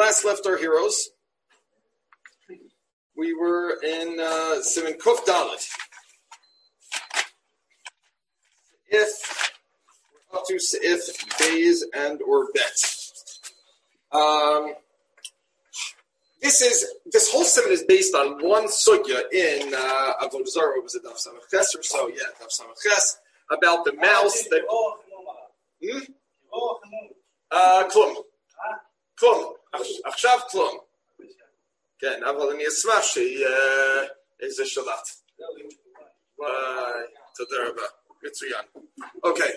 last left our heroes. We were in Siman Kuf Dalet. If we're up to if Beis and or Bet. This whole siman is based on one sugya in Avodah Zarah. Was it Daf Samach Ches or so? Yeah, Daf Samach Ches about the mouse that. Klum. Achshav klum. כן, אבל אני אשמח שיהיה איזה שלט. תודה רבה. מצוין. Okay.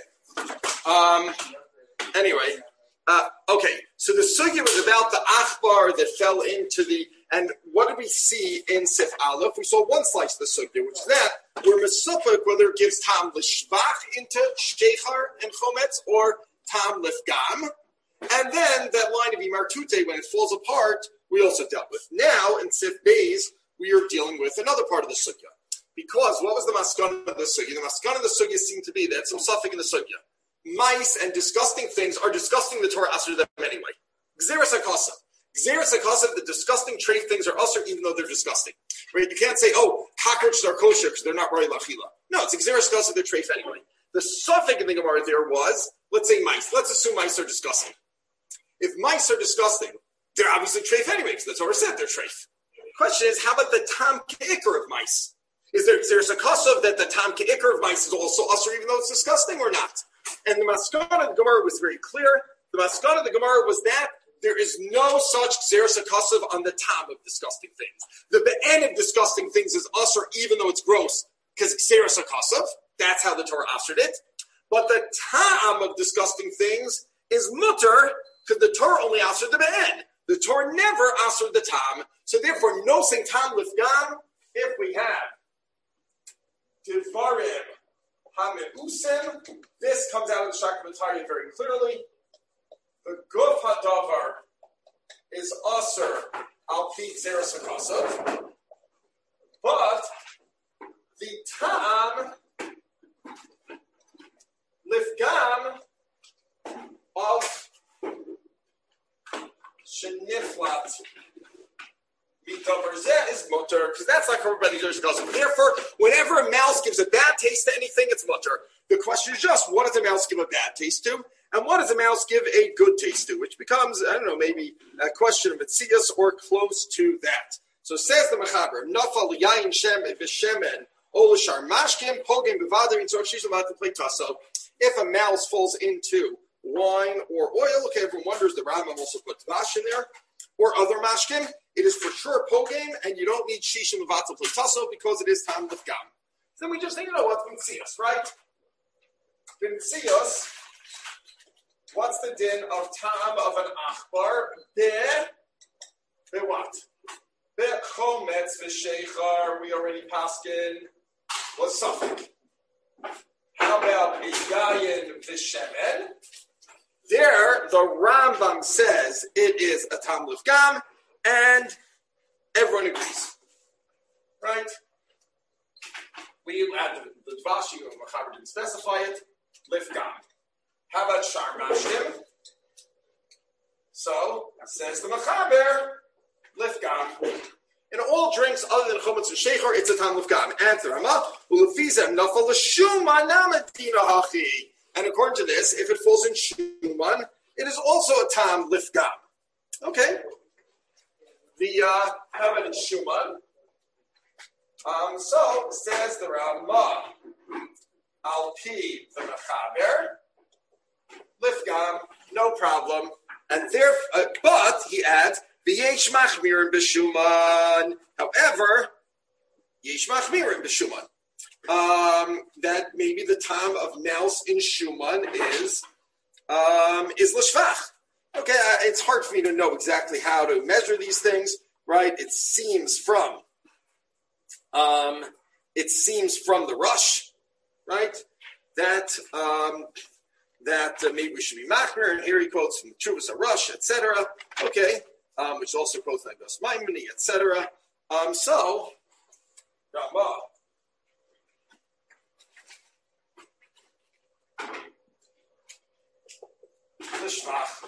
Anyway. Okay, so the sugya was about the achbar that fell into the, and what did we see in Sif Aleph? We saw one slice of the sugya, which is that we're mesupik whether it gives tam l'shvach into shechar and chometz or tam l'fgam, and then that line of Imar Tute, when it falls apart, we also dealt with. Now in Sif Beis, we are dealing with another part of the sugya, because what was the maskana of the sugya? The maskana of the sugya seemed to be that some suffix in the sugya. Mice and disgusting things are disgusting the Torah asur them anyway. Gzeres hakasa. Gzeres hakasa, the disgusting trait things are asur even though they're disgusting. Right? You can't say, oh, cockroaches are kosher because they're not roi lachila. No, it's gzeres hakasa, they're trait anyway. The suffix in the Gemara there was, let's say mice. Let's assume mice are disgusting. If mice are disgusting, they're obviously trait anyway because the Torah said they're trait. The question is, how about the tam ke'ikr of mice? Is there a kassav that the tam ke'ikr of mice is also asur even though it's disgusting or not? And the maskana of the Gemara was very clear. The maskana of the Gemara was that there is no such gzeres hakassav on the tam of disgusting things. The be'en of disgusting things is usher even though it's gross because gzeres hakassav. That's how the Torah ushered it. But the tam of disgusting things is mutter because the Torah only ushered the be'en. The Torah never ushered the tam. So therefore, no saying tam lifgam if we have divarim Hameusim, this comes out of the Shakratariya very clearly. The Guf HaDavar is Aser Al Pi Gzeres HaKasav, but the Tam Lifgam of Sheniflat is mutter, because that's like everybody does. Therefore, whenever a mouse gives a bad taste to anything, it's mutter. The question is just, what does a mouse give a bad taste to? And what does a mouse give a good taste to? Which becomes, I don't know, maybe a question of Metzias or close to that. So says the Mechaber, Nafal Yain Shem Vishemen, Olashar Mashkim, Pogim Bivadar, and so she's about to play Tasso. If a mouse falls into wine or oil, okay, everyone wonders, the Rambam also put Tvash in there, or other mashkim, it is for sure pogame, and you don't need shishim avatzal plitaso because it is tam lifgam. Then we just say, you know what, Vincius, right? Vincius, what's the din of tam of an achbar? Be what? Be chometz v'sheichar, we already paskin, what's suffix? How about be yayin v'shemen? There, the Rambam says it is a tam lifgam, and everyone agrees, right? We add the Dvashi or Mechaber didn't specify it. Lifgam. How about Shar Mashkim? So says the Mechaber, Lifgam. In all drinks other than Chometz and Sheichar, it's a tam lifgam. Answer Rama, Ulefizem nafal l'shuma namadina hachi. And according to this, if it falls in Shuman, it is also a tam lifgam. Okay. How about in Shuman? So says the Rama, Al Pi the Mechaber, lifgam, no problem. And there, but he adds, V'yesh machmirin b'Shuman. However, yesh machmirin b'Shuman. That maybe the time of mouse in Shuman is l'shvach. Okay, it's hard for me to know exactly how to measure these things, right? It seems from the rush, right? That maybe we should be machmir, and here he quotes from the Chuvas HaRush, etc. Okay, which also quotes Nagos Maimoni, etc. So, Rama. L'shvach.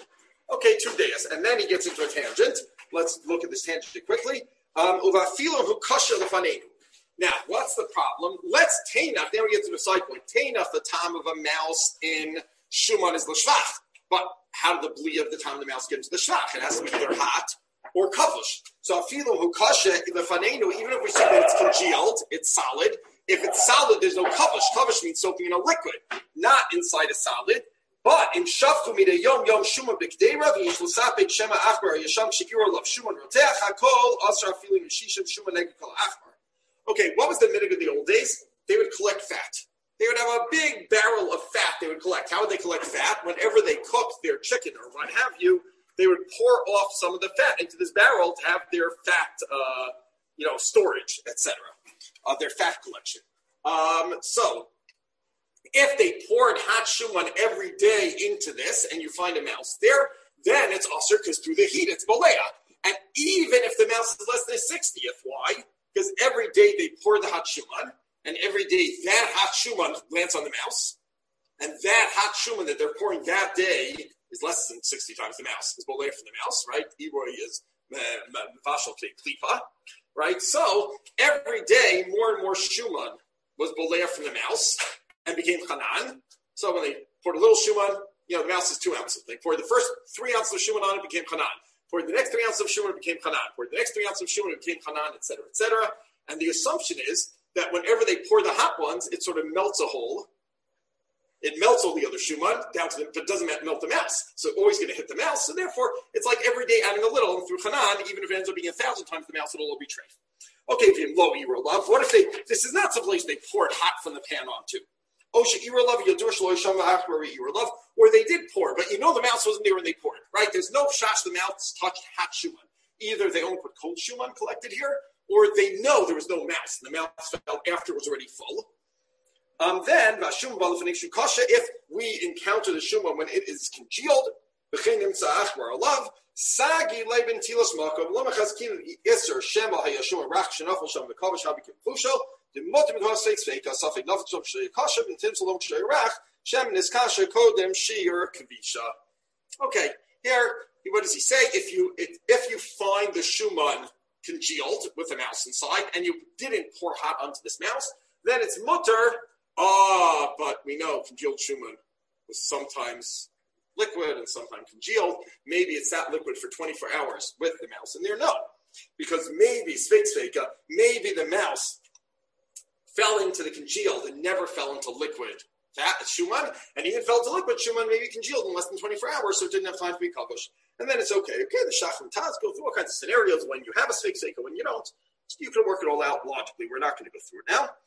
Okay, 2 days. And then he gets into a tangent. Let's look at this tangent quickly. Uvafilu hu kasha lefaneinu. Now, what's the problem? Let's tainach. Then we get to the side point. Tainach, the time of a mouse in Shuman is l'shvach. But how did the bli of the time of the mouse get into the shvach? It has to be either hot or kavush. So afilu hu kasha lefaneinu. Even if we say that it's congealed, it's solid. If it's solid, there's no kavush. Kavush means soaking in a liquid, not inside a solid. But in Shavku Mida Yom Yom Shuman B'Kdei Rav Yishlusapik Shema Achbar Yasham Shekir Lav Shuman Roteach Hakol Asra Filim Yishishim Shuman Negikol Achbar. Okay, what was the minhag of the old days? They would collect fat. They would have a big barrel of fat they would collect. How would they collect fat? Whenever they cooked their chicken or what have you, they would pour off some of the fat into this barrel to have their fat, storage, etc. Their fat collection. So if they poured hot shuman every day into this and you find a mouse there, then it's usher because through the heat it's bolea. And even if the mouse is less than a 60th, why? Because every day they pour the hot shuman, and every day that hot shuman lands on the mouse, and that hot shuman that they're pouring that day is less than 60 times the mouse. It's bolea from the mouse, right? Eroy is vashal klipa, right? So every day more and more shuman was bolea from the mouse and became chanan. So when they poured a little shuman, the mouse is 2 ounces. They poured the first 3 ounces of shuman on it, became chanan. Poured the next 3 ounces of shuman, it became chanan. Poured the next 3 ounces of shuman, it became chanan, etc., etc. And the assumption is that whenever they pour the hot ones, it sort of melts a hole. It melts all the other shuman down to but doesn't melt the mouse. So it's always going to hit the mouse. So therefore, it's like every day adding a little, and through chanan, even if it ends up being 1,000 times the mouse, it'll all be treif. Okay, lo love. What if this is not someplace they pour it hot from the pan onto? Or they did pour, but the mouse wasn't there when they poured, right? There's no shash the mouse touched hot shuman. Either they only put cold shuman collected here, or they know there was no mouse, and the mouse fell after it was already full. Then, if we encounter the shuman when it is congealed, Sagi Laban Tilas Makom, Lamachaskin Isser, Shema Hayashua, Rach Shanafel Sham, the Kavish Habikim Pusho, the Motim Hossex Fake, Safik Nafsum Shay Kasha, and Timsalom Shay Rach, Shem Niskasha, Kodem, Shir, Kavisha. Okay, here, what does he say? If you find the shuman congealed with a mouse inside, and you didn't pour hot onto this mouse, then it's mutter. But we know congealed shuman was sometimes liquid and sometimes congealed. Maybe it's that liquid for 24 hours with the mouse in there. No, because maybe maybe the mouse fell into the congealed and never fell into liquid fat shuman, and even fell into liquid shuman, maybe congealed in less than 24 hours, so it didn't have time to be kavush. And then it's okay. The shach and taz go through all kinds of scenarios when you have a sfeik seika, when you don't. You can work it all out logically. We're not going to go through it now.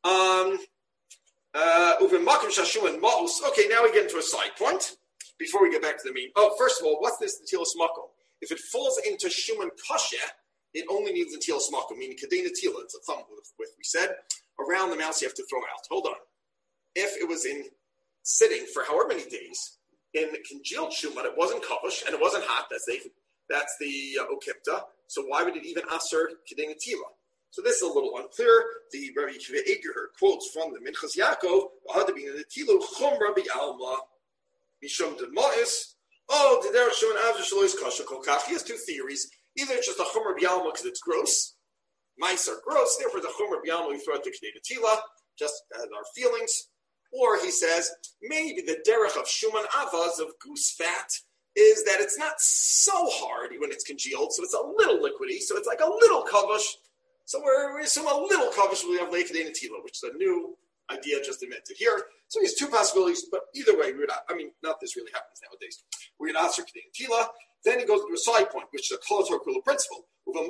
Okay, now we get into a side point. Before we get back to the main, first of all, what's this netilas makom? If it falls into shuman kasha, it only needs netilas makom, meaning kadei netila. It's a thumb with we said around the mouse you have to throw out. Hold on. If it was in sitting for however many days in congealed shuman, it wasn't kavush and it wasn't hot. That's the okipta. So why would it even aser kadei netila? So this is a little unclear. The Rabbi Akiva Eger quotes from the Minchas Yaakov, "Hadabin netilu chum Rabbi Alma." Mishum de Ma'is. The Derech Shimon Avda Shalois Kasha Kolkach. He has 2 theories. Either it's just a Chomer B'Yalma because it's gross. Mice are gross, therefore the Chomer B'Yalma we throw out the Knei Tila, just as our feelings. Or he says, maybe the Derech of Shuman Avaz of goose fat is that it's not so hard when it's congealed, so it's a little liquidy, so it's like a little kavush. So we assume a little kavush we have Knei Tila, which is a new idea just invented here. So he has 2 possibilities, but either way, not this really happens nowadays. We're going to answer Kedei Tila. Then he goes to a side point, which is a Kol Torah prprinciple. When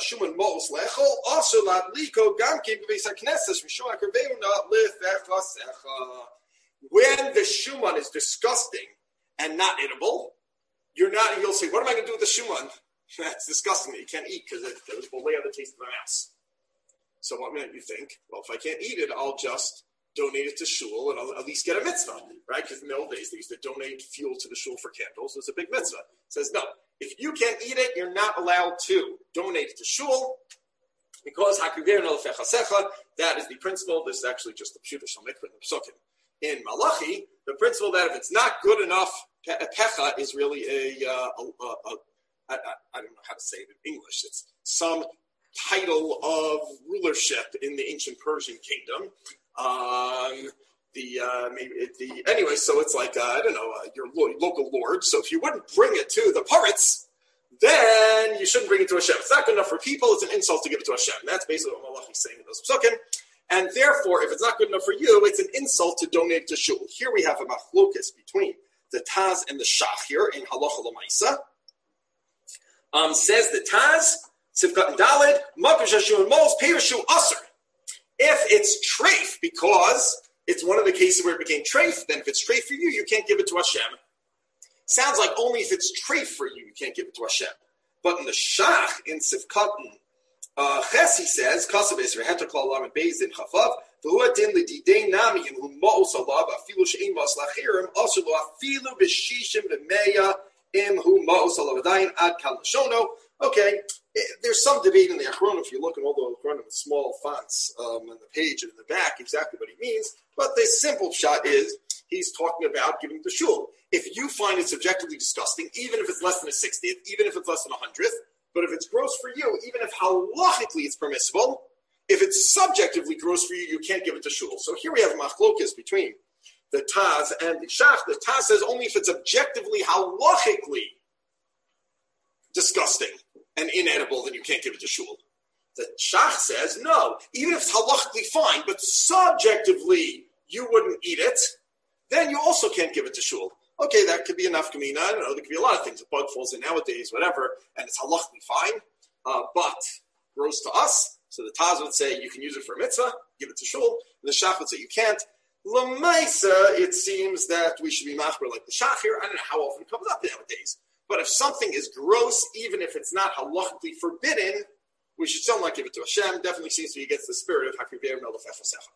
the shuman is disgusting and not eatable, you'll say, what am I going to do with the shuman? That's disgusting that you can't eat because it will lay on the taste of the mouse. So what might you think? Well, if I can't eat it, I'll just donate it to shul and I'll at least get a mitzvah, right? Because in the old days, they used to donate fuel to the shul for candles. It's a big mitzvah. It says, no, if you can't eat it, you're not allowed to donate it to shul because that is the principle. This is actually just the pshuta shel mikvah in the psukim. In Malachi, the principle that if it's not good enough Pecha is really I don't know how to say it in English. It's some title of rulership in the ancient Persian kingdom. Anyway, so it's like your local lord. So if you wouldn't bring it to the Paritz, then you shouldn't bring it to Hashem. It's not good enough for people. It's an insult to give it to Hashem. That's basically what Malachi is saying in those psukim. And therefore, if it's not good enough for you, it's an insult to donate to shul. Here we have a machlokas between the Taz and the Shach here in Halacha L'Maisa. Says the Taz, Sivkat and Daled, Makush Hashu and Mos, Perishu Aser. If it's treif, because it's one of the cases where it became treif, then if it's treif for you, you can't give it to Hashem. Sounds like only if it's treif for you, you can't give it to Hashem. But in the Shach, in Sivkat Ches, he says, Kasav Israel, Hetakal Lam and Beis in Chafav, V'hu Din L'Didei Nami, and Hu Ma'os Alav, Afilu She'im Bas Lachirim, also Lo Afilu B'Shishim V'Meya, Im Hu Ma'os Alav Adayin, Ad Kal Lashono. Okay, there's some debate in the Achronim, if you look at all the Achronim with small fonts on the page and in the back, exactly what he means. But the simple shot is, he's talking about giving to shul. If you find it subjectively disgusting, even if it's less than a 60th, even if it's less than a 100th, but if it's gross for you, even if halachically it's permissible, if it's subjectively gross for you, you can't give it to shul. So here we have machlokas between the Taz and the Shach. The Taz says only if it's objectively halachically disgusting and inedible, then you can't give it to shul. The Shach says no, even if it's halachically fine, but subjectively you wouldn't eat it, then you also can't give it to shul. Okay, that could be enough kamina. I don't know, there could be a lot of things. A bug falls in nowadays, whatever, and it's halachically fine, but gross to us. So the Taz would say you can use it for a mitzvah, give it to shul. And the Shach would say you can't. L'maisa, it seems that we should be machmer like the Shach here. I don't know how often it comes up nowadays. But if something is gross, even if it's not halachically forbidden, we should still not give it to Hashem. Definitely seems to be against the spirit of Hakiver Melech Echasecha.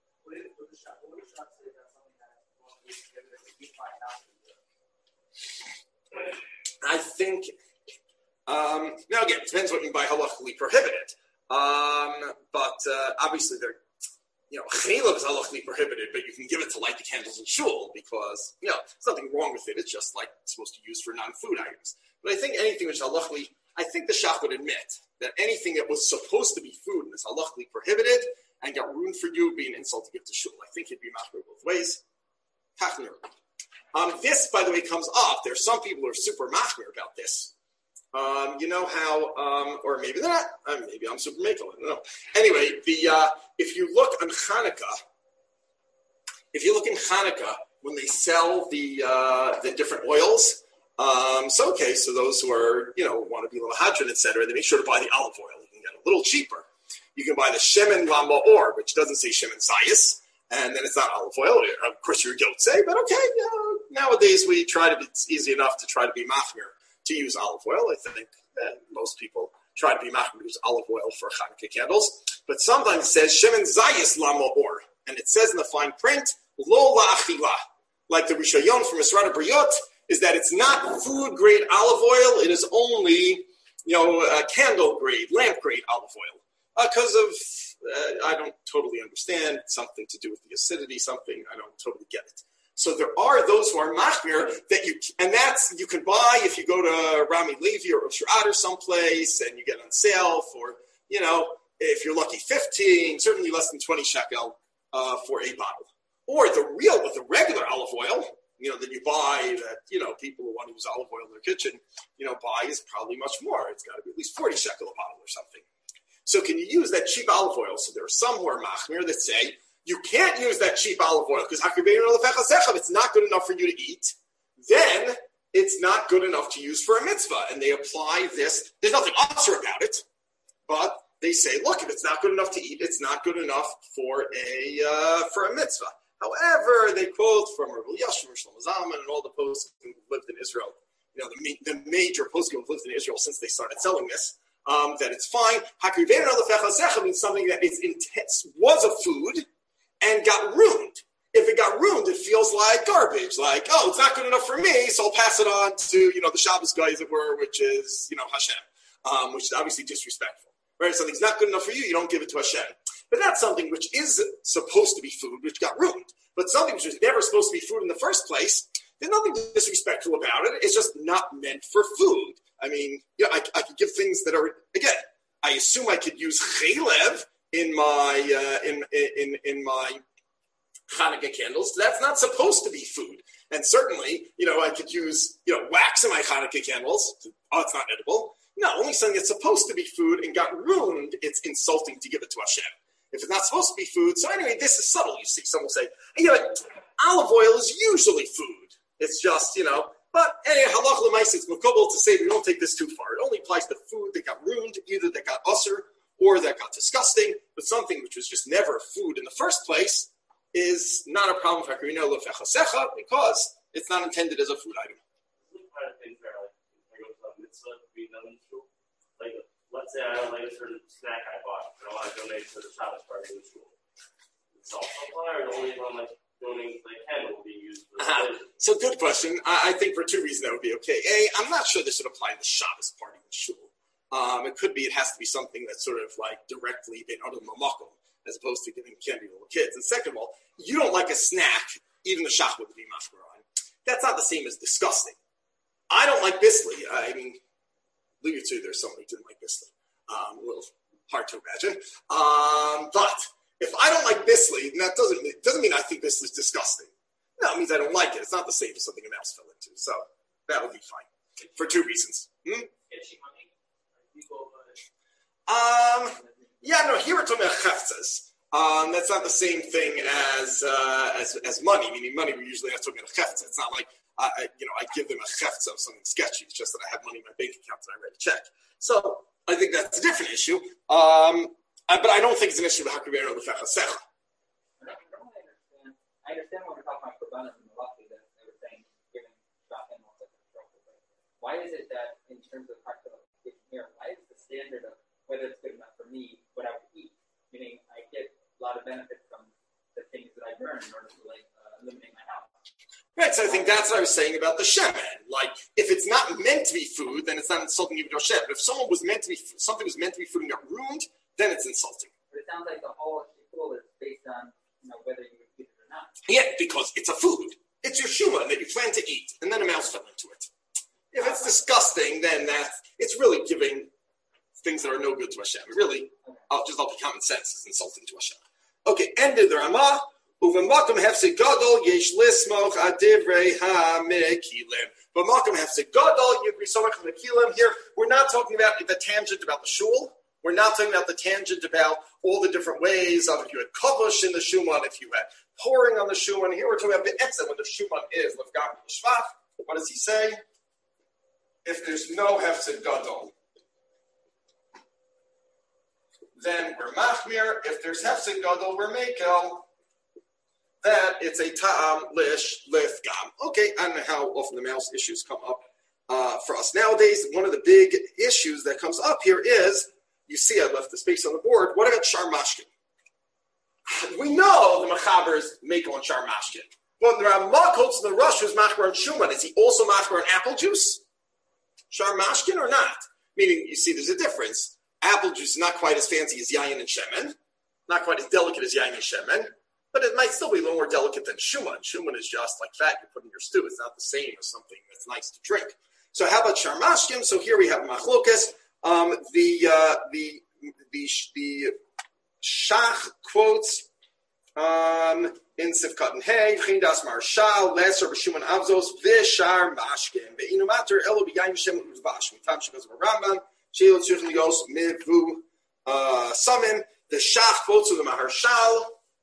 I think, now again, it depends what you mean by halachically prohibited. But obviously, chaylev is halachically prohibited, but you can give it to light the candles in shul because, there's nothing wrong with it. It's just like it's supposed to use for non-food items. But I think anything which is halachically, I think the Shach would admit that anything that was supposed to be food and is halachically prohibited and got ruined for you would be an insult to give to shul. I think it'd be machmir both ways. This, by the way, comes up. There's some people who are super machmir about this. You know how, or maybe they're not. Maybe I'm super makel. I don't know. Anyway, if you look on Hanukkah, when they sell the different oils, so those who are want to be a little hadron, etc., they make sure to buy the olive oil. You can get a little cheaper. You can buy the shemen lamaor, which doesn't say shemen sayis. And then it's not olive oil. Of course, you're say, but okay. Nowadays it's easy enough to try to be machmir to use olive oil. I think most people try to be machmir to use olive oil for Hanukkah candles. But sometimes it says shemen zayis lamaor, and it says in the fine print lo la'achila, like the Rishayon from Misrad Briyot, is that it's not food grade olive oil. It is only candle grade, lamp grade olive oil. Because of, I don't totally understand, something to do with the acidity, something, I don't totally get it. So there are those who are machmir that you can buy if you go to Rami Levi or Rosh Hashanah or someplace and you get on sale for, if you're lucky, 15, certainly less than 20 shekel for a bottle. Or the regular olive oil, that you buy that, people who want to use olive oil in their kitchen, buy is probably much more. It's got to be at least 40 shekel a bottle or something. So can you use that cheap olive oil? So there are some who are machmir that say you can't use that cheap olive oil because it's not good enough for you to eat. Then it's not good enough to use for a mitzvah. And they apply this. There's nothing usher about it, but they say, look, if it's not good enough to eat, it's not good enough for a mitzvah. However, they quote from Rav Elyashiv, Shlomo Zalman, and all the poskim who lived in Israel. The major poskim who lived in Israel since they started selling this. That it's fine. Hakrivenu lefechasecha means something that is intense, was a food, and got ruined. If it got ruined, it feels like garbage. Like, it's not good enough for me, so I'll pass it on to the Shabbos guy, as it were, which is Hashem, which is obviously disrespectful. Right? If something's not good enough for you, you don't give it to Hashem. But that's something which is supposed to be food, which got ruined. But something which was never supposed to be food in the first place, There's nothing disrespectful about it. It's just not meant for food. I mean, I could give things that are, again, I assume I could use chaylev in my in my Hanukkah candles. That's not supposed to be food. And certainly, I could use, wax in my Hanukkah candles. Oh, it's not edible. No, only something that's supposed to be food and got ruined, it's insulting to give it to Hashem. If it's not supposed to be food. So anyway, this is subtle, you see. Some will say, olive oil is usually food. It's just, but anyway, halach l'maisa, it's makobel to say we don't take this too far. It only applies to food that got ruined, either that got usser or that got disgusting, but something which was just never food in the first place is not a problem for because it's not intended as a food item. Like, let's say I don't like a certain snack I bought, and I want to donate to the Shabbos party in the school. It's self-supply, or the only one donating to the candle will be used for the So good question. I think for two reasons that would be okay. A, I'm not sure this would apply to the Shabbos party in the shul. It could be, it has to be something that's sort of like directly in out of mamakom, as opposed to giving candy to little kids. And second of all, you don't like a snack, even the shach would be mashmer on. That's not the same as disgusting. I don't like bisli. I mean, there's somebody who didn't like bisli. A little hard to imagine. But if I don't like bisli, then that doesn't mean I think bisli is disgusting. No, it means I don't like it. It's not the same as something a mouse fell into. So that would be fine for two reasons. Here we're talking about cheftzas. That's not the same thing as money. Meaning money, we usually have to talk about a cheftzah. It's not like I give them a cheftzah of something sketchy. It's just that I have money in my bank account and I write a check. So I think that's a different issue. But I don't think it's an issue with hakavero l'fechasecha. I understand when we're talking about korbanos and malachim that they were saying giving shot animals like a trophy. Why is it that in terms of hakavero here, why is the standard of whether it's good enough for me what I would eat? Meaning I get a lot of benefit from the things that I burn in order to eliminate my house. Right, so I think that's what I was saying about the shemen. Like, if it's not meant to be food, then it's not insulting even to Hashem. But if something was meant to be food and got ruined, then it's insulting. But it sounds like the whole shikul is based on whether you would eat it or not. Yeah, because it's a food. It's your shuman that you plan to eat, and then a mouse fell into it. If it's disgusting, then it's really giving things that are no good to Hashem. Really, I'll be common sense is insulting to Hashem. Okay, ended the Ramah. Uvemakom hefsek gadol yesh lismoch adivrei ha-mekilim. Uvemakom hefsek gadol yisomach ha-mekilim. Here, we're not talking about the tangent about the shul. We're not talking about the tangent about all the different ways of if you had kavush in the shuman, if you had pouring on the shuman. Here we're talking about the etzem when the shuman is lefgam l'shvach. What does he say? If there's no hefsek gadol, then we're machmir. If there's hefsek gadol, we're mekel. That it's a ta'am lish lifgam. Okay, I don't know how often the mouse issues come up for us nowadays. One of the big issues that comes up here is, you see I left the space on the board, what about shar mashkin? We know the machabers make on shar mashkin. But the Ramah quotes in the Rush was machbar on shuman. Is he also machbar on apple juice? Shar mashkin or not? Meaning, you see there's a difference. Apple juice is not quite as fancy as yayin and shemen. Not quite as delicate as yayin and shemen. But it might still be a little more delicate than shuman. Shuman is just like fat you put in your stew. It's not the same as something that's nice to drink. So how about shar mashkin? So here we have machlokas. The Shach quotes in Sifkat and Hey, Chindas Marshal, Lesser B'Shuman Avzos, Vishar Mashkin, Be'inu Mater, Elo B'Yayim Shem Uzvash, Mitam Shekos of Rambam, Sheila Tzurchen Yos, Mivu Summon. The Shach quotes of the Maharshal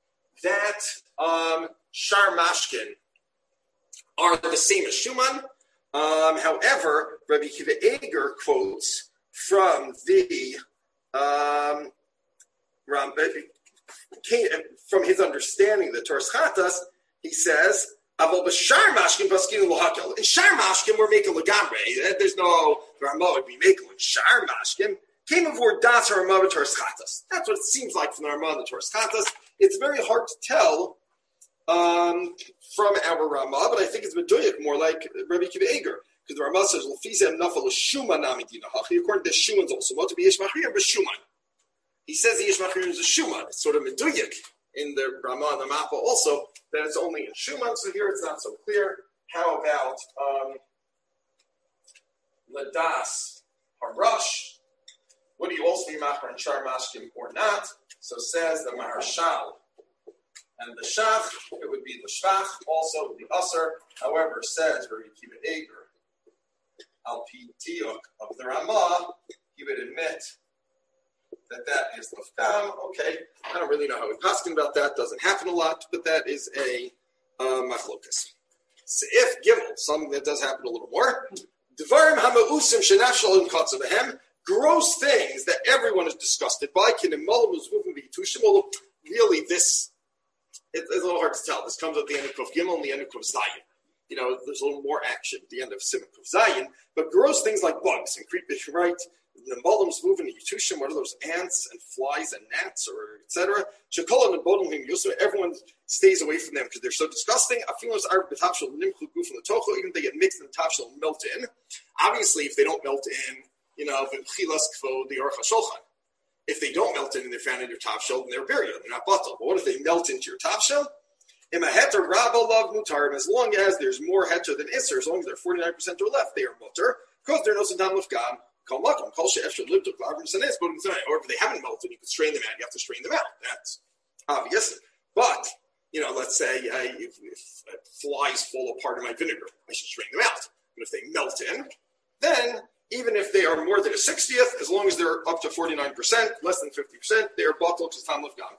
that Shar Mashkin are the same as Shuman. However, Rabbi Kiva Eger quotes from the from his understanding of the Torah Chatas, he says, "Avol b'shar mashkin paskinu lohakel." In shar mashkin, we're making legamre. There's no Ramah would be making shar mashkin. Came before das Ramah Torah Chatas. That's what it seems like from the Ramah and the Torah Chatas. It's very hard to tell from our Ramah, but I think it's meduyak more like Rabbi Kiva Eger. Because the Ramah says, "L'fizem nafal l'shuma namidina hachi." According to Shuman's also, what to be yishmachir b'shuman. He says the yishmachir is a shuman. It's sort of meduyak in the Ramah and the Mappa also that it's only in shuman. So here it's not so clear. How about Ladas Harash? Would you also be Machar and Shar Mashkim or not? So says the Maharshal. And the Shach, it would be the Shvach, also would be Usr. However, says where you keep it Eger. Al Pi Diuk of the Ramah, he would admit that is Lefkam. Okay, I don't really know how we're asking about that. Doesn't happen a lot, but that is a machlokas. So if Gimel, something that does happen a little more, Dvarim Hamausim Shenashal and Katzavehem, gross things that everyone is disgusted by. Really, this it's a little hard to tell. This comes at the end of Kuf Gimel and the end of Kuf Zayin. You know, there's a little more action at the end of Simon Kuf Zayin. But gross things like bugs and creepish, right? The Molim's moving to Yutushim, what are those ants and flies and gnats or etc. Shakola and Bodim Yusuf, everyone stays away from them because they're so disgusting. Even if they get mixed in the tafshel and melt in. Obviously, if they don't melt in, you know, the Aruch HaShulchan. If they don't melt in and they're found in your tafshel, then they're buried. They're not bottled. But what if they melt into your tafshel? In a heter rabba love mutarim, as long as there's more heter than isser, as long as they're 49% or left, they are mutar. Because they're no sadam lefgam. Or if they haven't melted, you can strain them out. You have to strain them out. That's obvious. But, you know, let's say if flies fall apart in my vinegar, I should strain them out. But if they melt in, then even if they are more than a 60th, as long as they're up to 49%, less than 50%, they are bottled to tam lefgam.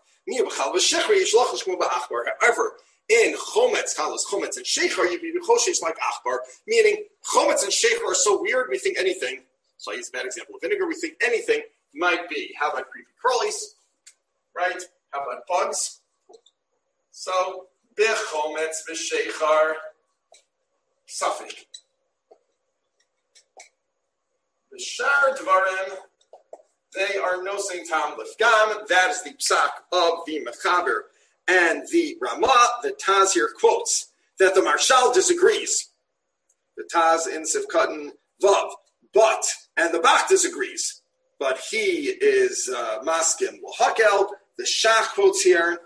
However, in chometz, chalas, chometz, and shechar, you'd be choshesh like achbar, meaning chometz and shechar are so weird, we think anything. So I use a bad example of vinegar. We think anything might be. How about creepy crawlies? Right? How about bugs? So, bechometz, b'sheichar, safik. B'shar dvarim, they are nosing tam lefgam. That is the psak of the Mechaber and the Ramah. The Taz here quotes that the Marshal disagrees. The Taz in Sivkatan Vav. But, and the Bach disagrees, but he is maskim l'hakel. The Shach quotes here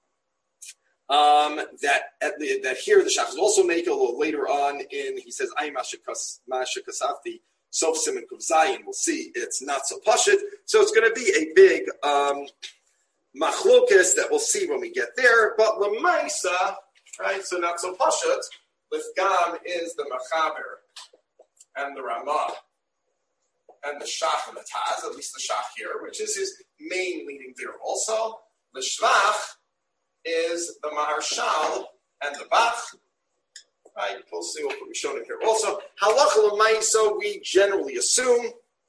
that here the Shach is also making a little later on he says, Ayim Mashakasafti, Sof Siman Kuf Zayin. We'll see it's not so pashut. So it's going to be a big machlokas that we'll see when we get there. But Lamaisa, right, so not so pashut, Lifgam is the Mechaber and the Ramah. And the Shach and the Taz, at least the Shach here, which is his main leading there also. The Shvach is the Maharshal and the Bach. Right, we'll see what we'll be shown in here also. Halacha l'maisa, we generally assume,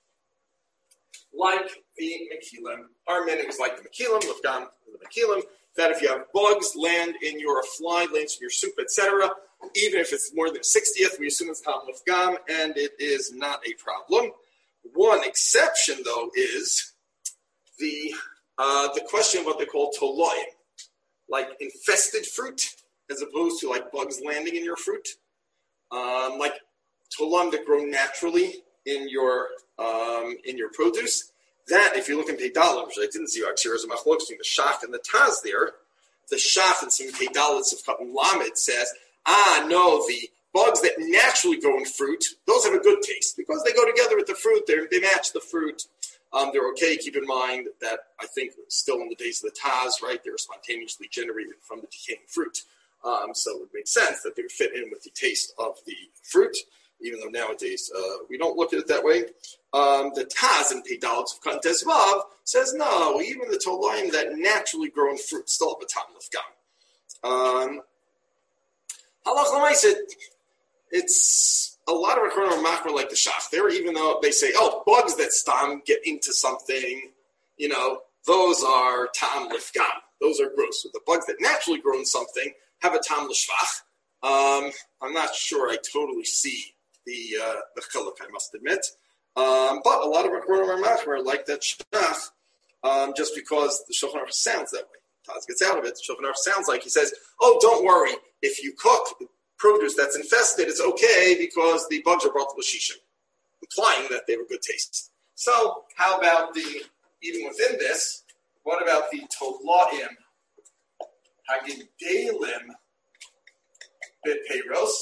like the Mekilim, our meaning is like the Mekilim, Lefgam, the Mekilim, that if you have bugs land in your fly, lands in your soup, etc., even if it's more than 60th, we assume it's Tam Lefgam, and it is not a problem. One exception, though, is the question of what they call toloim, like infested fruit, as opposed to like bugs landing in your fruit, like tolam that grow naturally in your produce. That, if you look in Peidalim, which I didn't see here, as a machlok between the Shach and the Taz there, the Shach and some Peidalits of Katan Lamed says, no, the bugs that naturally grow in fruit, those have a good taste because they go together with the fruit. They match the fruit. They're okay. Keep in mind that I think still in the days of the Taz, right, they were spontaneously generated from the decaying fruit. So it would make sense that they would fit in with the taste of the fruit, even though nowadays we don't look at it that way. The Taz in Peidalits of Katan Tezvav says, no, even the Tolaim that naturally grow in fruit still have a Tam Lefgam. Halach l'maaseh, it's a lot of Achronim are machmer like the Shach there, even though they say, bugs that stam get into something, those are tam lifgam. Those are gross. So the bugs that naturally grow in something have a tam l'shvach. I'm not sure I totally see the chiluk, I must admit. But a lot of Achronim are machmer like that Shach, just because the Shulchan Aruch sounds that way. Taz gets out of it. The Shulchan Aruch sounds like he says, don't worry. If you cook produce that's infested, it's okay because the bugs are brought to Shishim, implying that they have a good taste. So how about even within this, what about the Tolaim, Hagidelim, Bit Peiros?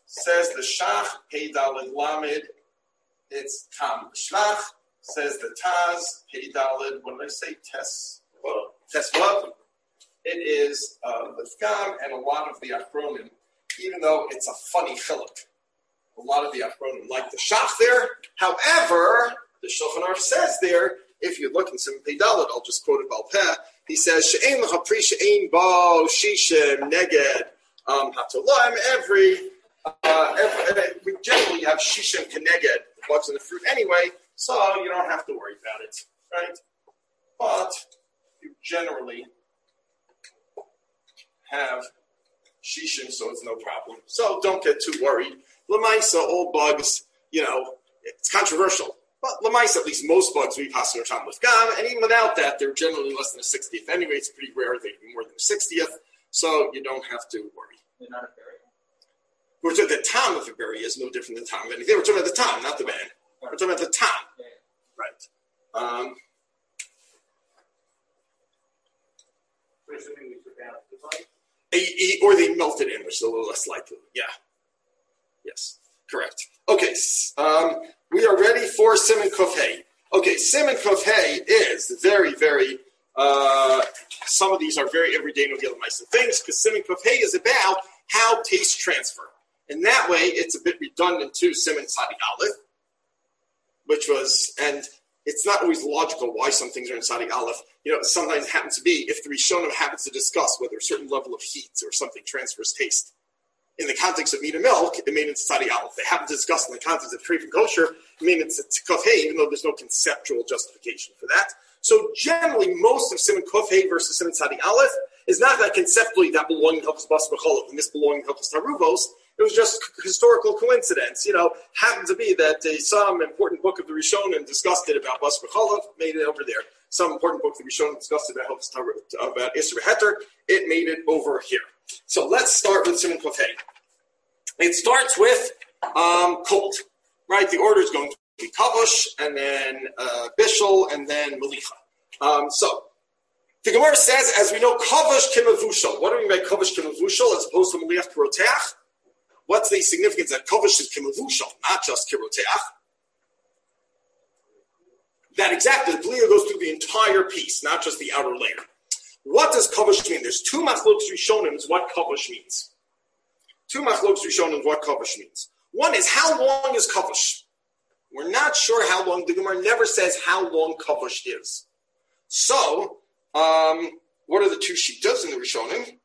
Says the Shach, Pei Daled Lamed, it's Tam Shlach. Says the Taz, Pei Daled, what did I say? Tesvav. It is Lefgam and a lot of the Achronim, even though it's a funny chiluk. A lot of the Achronim like the Shach there. However, the Shulchan Aruch says there, if you look in Simon Pei Daled, I'll just quote it Baal Peh, he says, She'ein l'chapri she'ein bo shishim neged hatolim. We generally have shishim keneged, the bugs in the fruit anyway, so you don't have to worry about it, right? But you generally have shishim, so it's no problem. So don't get too worried. L'maisa, all bugs, it's controversial. But Lamaisa, at least most bugs we pass their time with Gam, and even without that, they're generally less than a 60th. Anyway, it's pretty rare they can be more than a 60th, so you don't have to worry. They're not a berry. We're talking the time of a berry is no different than the time of anything. We're talking about the time, not the man. We're talking about the time. Yeah. Right. Or they melted in, which is a little less likely. Yeah. Yes. Correct. Okay. We are ready for Siman Kuf Hey. Okay, Siman Kuf Hey is very, very, some of these are very everyday no Lamaisa things, because Siman Kuf Hey is about how taste transfer. And that way, it's a bit redundant to Siman Tzadi Aleph, which was, and it's not always logical why some things are in Tzadi Aleph. Sometimes it happens to be, if the Rishonim happens to discuss whether a certain level of heat or something transfers taste. In the context of meat and milk, it means it's Tzadi Aleph. They happen to discuss in the context of treif and kosher, it means it's Kuf Hey, even though there's no conceptual justification for that. So generally, most of Siman Kuf Hey versus Siman Tzadi Aleph is not that conceptually that belonging to Hilchos Bas B'Cholov and this belonging to Hilchos Taruvos. It was just historical coincidence. Happened to be that some important book of the Rishonim discussed it about Bas B'Cholov, made it over there. Some important book of the Rishonim discussed it about Isser Heter, it made it over here. So let's start with Siman Kuf Hey. It starts with cold, right? The order is going to be Kavush, and then Bishul, and then Melicha. So the Gemara says, as we know, Kavush Kimavushal. What do we mean by Kavush Kimavushal as opposed to Meliach Kiroteach? What's the significance that Kavush is Kimavushal, not just Kiroteach? That exactly, the Blia goes through the entire piece, not just the outer layer. What does kavush mean? There's two machlokes rishonim what kavush means. Two machlokes rishonim what kavush means. One is, how long is kavush? We're not sure how long. The Gemara never says how long kavush is. So, what are the two shittas in the rishonim?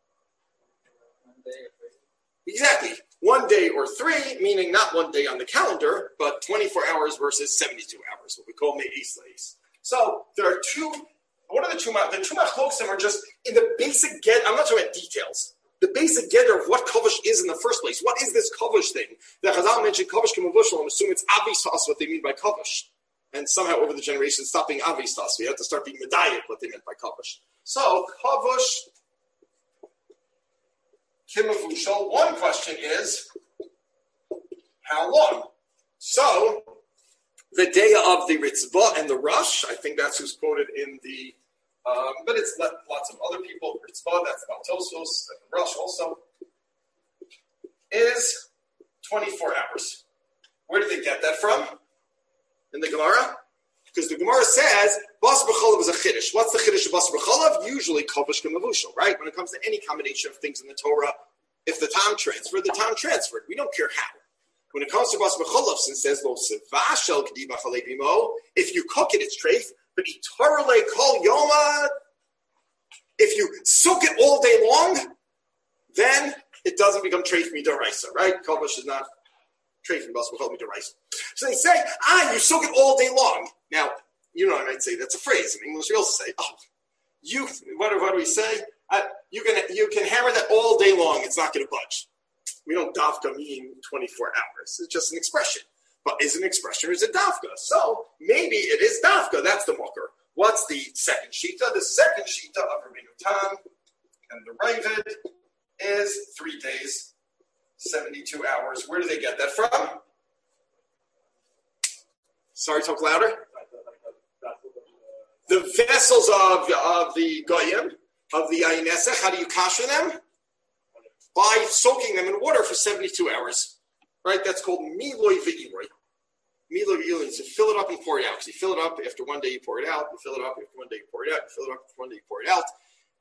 Exactly. 1 day or 3, meaning not 1 day on the calendar, but 24 hours versus 72 hours, what we call me'is leis. So, there are two. What are the two machloksim are just in the basic get. I'm not talking about details. The basic get of what kavush is in the first place. What is this kavush thing? The Chazal mentioned kavush k'mavushal and assume it's avisas what they mean by kavush. And somehow over the generations stop being avisas. We have to start being medayik what they meant by kavush. So kavush k'mavushal. One question is, how long? So the day of the Ritzvah and the Rush, I think that's who's quoted in the, but it's lots of other people. Ritzvah, that's about Tosfos, and the Rush also, is 24 hours. Where did they get that from? In the Gemara? Because the Gemara says, Bas B'Cholav is a Chiddush. What's the Chiddush of Bas B'Cholav? Usually Kavush K'mavushal, right? When it comes to any combination of things in the Torah, if the time transferred, the time transferred. We don't care how. When it comes to Bas B'Cholav, since it says, Lo Sevashel K'di B'Chalei Bimo, if you cook it, it's treif, but Itarale Kol Yoma, if you soak it all day long, then it doesn't become treif midaraisa, right? Kavush is not treif in Bas B'Cholav midaraisa. So they say, you soak it all day long. Now, I might say that's a phrase. In English, we also say, what do we say? You can hammer that all day long. It's not going to budge. We don't dafka mean 24 hours. It's just an expression. But is an expression or is it dafka? So maybe it is dafka. That's the mucker. What's the second shita? The second shita of Rabbeinu Tam and the Ravid is 3 days, 72 hours. Where do they get that from? Sorry, talk louder. The vessels of the goyim, of the ayin nesach, how do you kasher them? by soaking them in water for 72 hours. Right? That's called miloi ve'iroi. Miloi ve'iroi is to fill it up and pour it out. Because you fill it up after one day, you pour it out. You fill it up after one day, you pour it out. You fill it up after one day, you pour it out.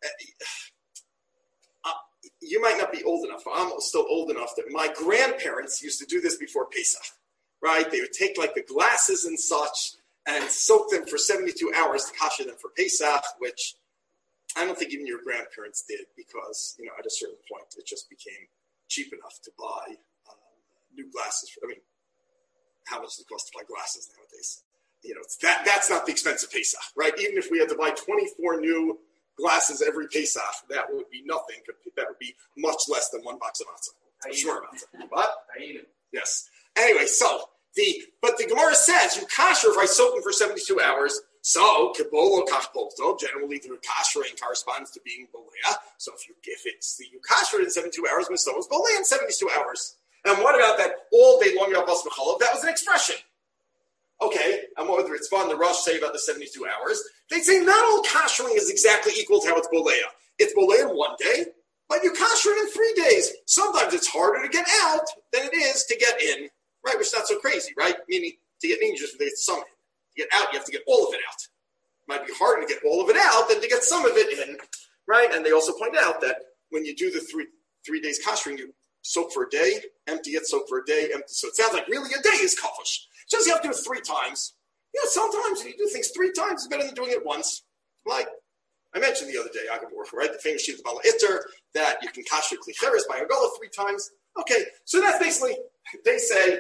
You might not be old enough. I'm still old enough that my grandparents used to do this before Pesach. Right? They would take like the glasses and such and soak them for 72 hours to kasher them for Pesach, which I don't think even your grandparents did because, at a certain point, it just became cheap enough to buy new glasses. How much does it cost to buy glasses nowadays? That's not the expensive Pesach, right? Even if we had to buy 24 new glasses every Pesach, that would be nothing. That would be much less than one box of matzah. Sure matzah. What? Yes. Anyway, but the Gemara says you kasher if I soak them for 72 hours. So kibolo kashbolto, generally the kashering corresponds to being bolea. So if it's you kasher in 72 hours, so it's bolea in 72 hours. And what about that all day long Bas B'chalav? That was an expression. Okay, and what would the Ritzvah and the Rosh say about the 72 hours? They'd say not all kashering is exactly equal to how it's bolea. It's bolea in one day, but you kasher it in 3 days. Sometimes it's harder to get out than it is to get in, right? Which is not so crazy, right? Meaning to get in, you just get some in. To get out, you have to get all of it out. It might be harder to get all of it out than to get some of it in, right? And they also point out that when you do the three days kashering, you soak for a day, empty it, soak for a day, empty. So it sounds like really a day is kavush. Just you have to do it 3 times. Sometimes if you do things 3 times, it's better than doing it once. Like I mentioned the other day, right? The famous sheet of Bala Itter, that you can kasher kli cheres by Agola 3 times. Okay, so that's basically, they say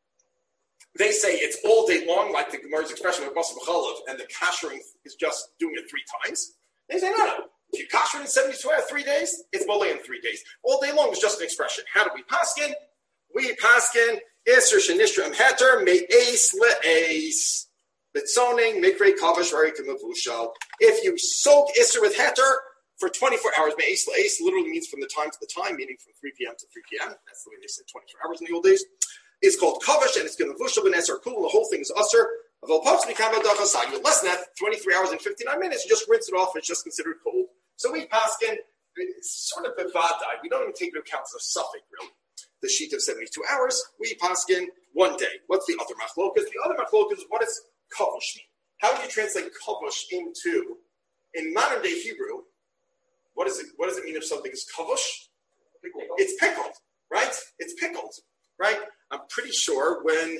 it's all day long, like the Gemara's expression with Bas B'chalav, and the kashering is just doing it 3 times. They say, no. If you kasher in 72 hours, 3 days, it's boleh in 3 days. All day long is just an expression. How do we paskin? We paskin, Isser Shenishram Heter, Me'es Le'es. Bitzoning, Mikre Kavash Rari Kamavushal. If you soak Isser with Heter for 24 hours, Me'es Le'es literally means from the time to the time, meaning from 3 p.m. to 3 p.m. That's the way they said 24 hours in the old days. It's called Kavash, and it's going to Vushal Ben Esser Kul. The whole thing is Usser. Less than that, 23 hours and 59 minutes, you just rinse it off. It's just considered cold. So we paskin, it's sort of bevadai. We don't even take into account the suffix, really. The sheet of 72 hours, we paskin 1 day. What's the other machlokas? The other machlokas is what does kavush mean? How do you translate kavush into, in modern day Hebrew, what does it mean if something is kavush? It's pickled, right? It's pickled, right? I'm pretty sure when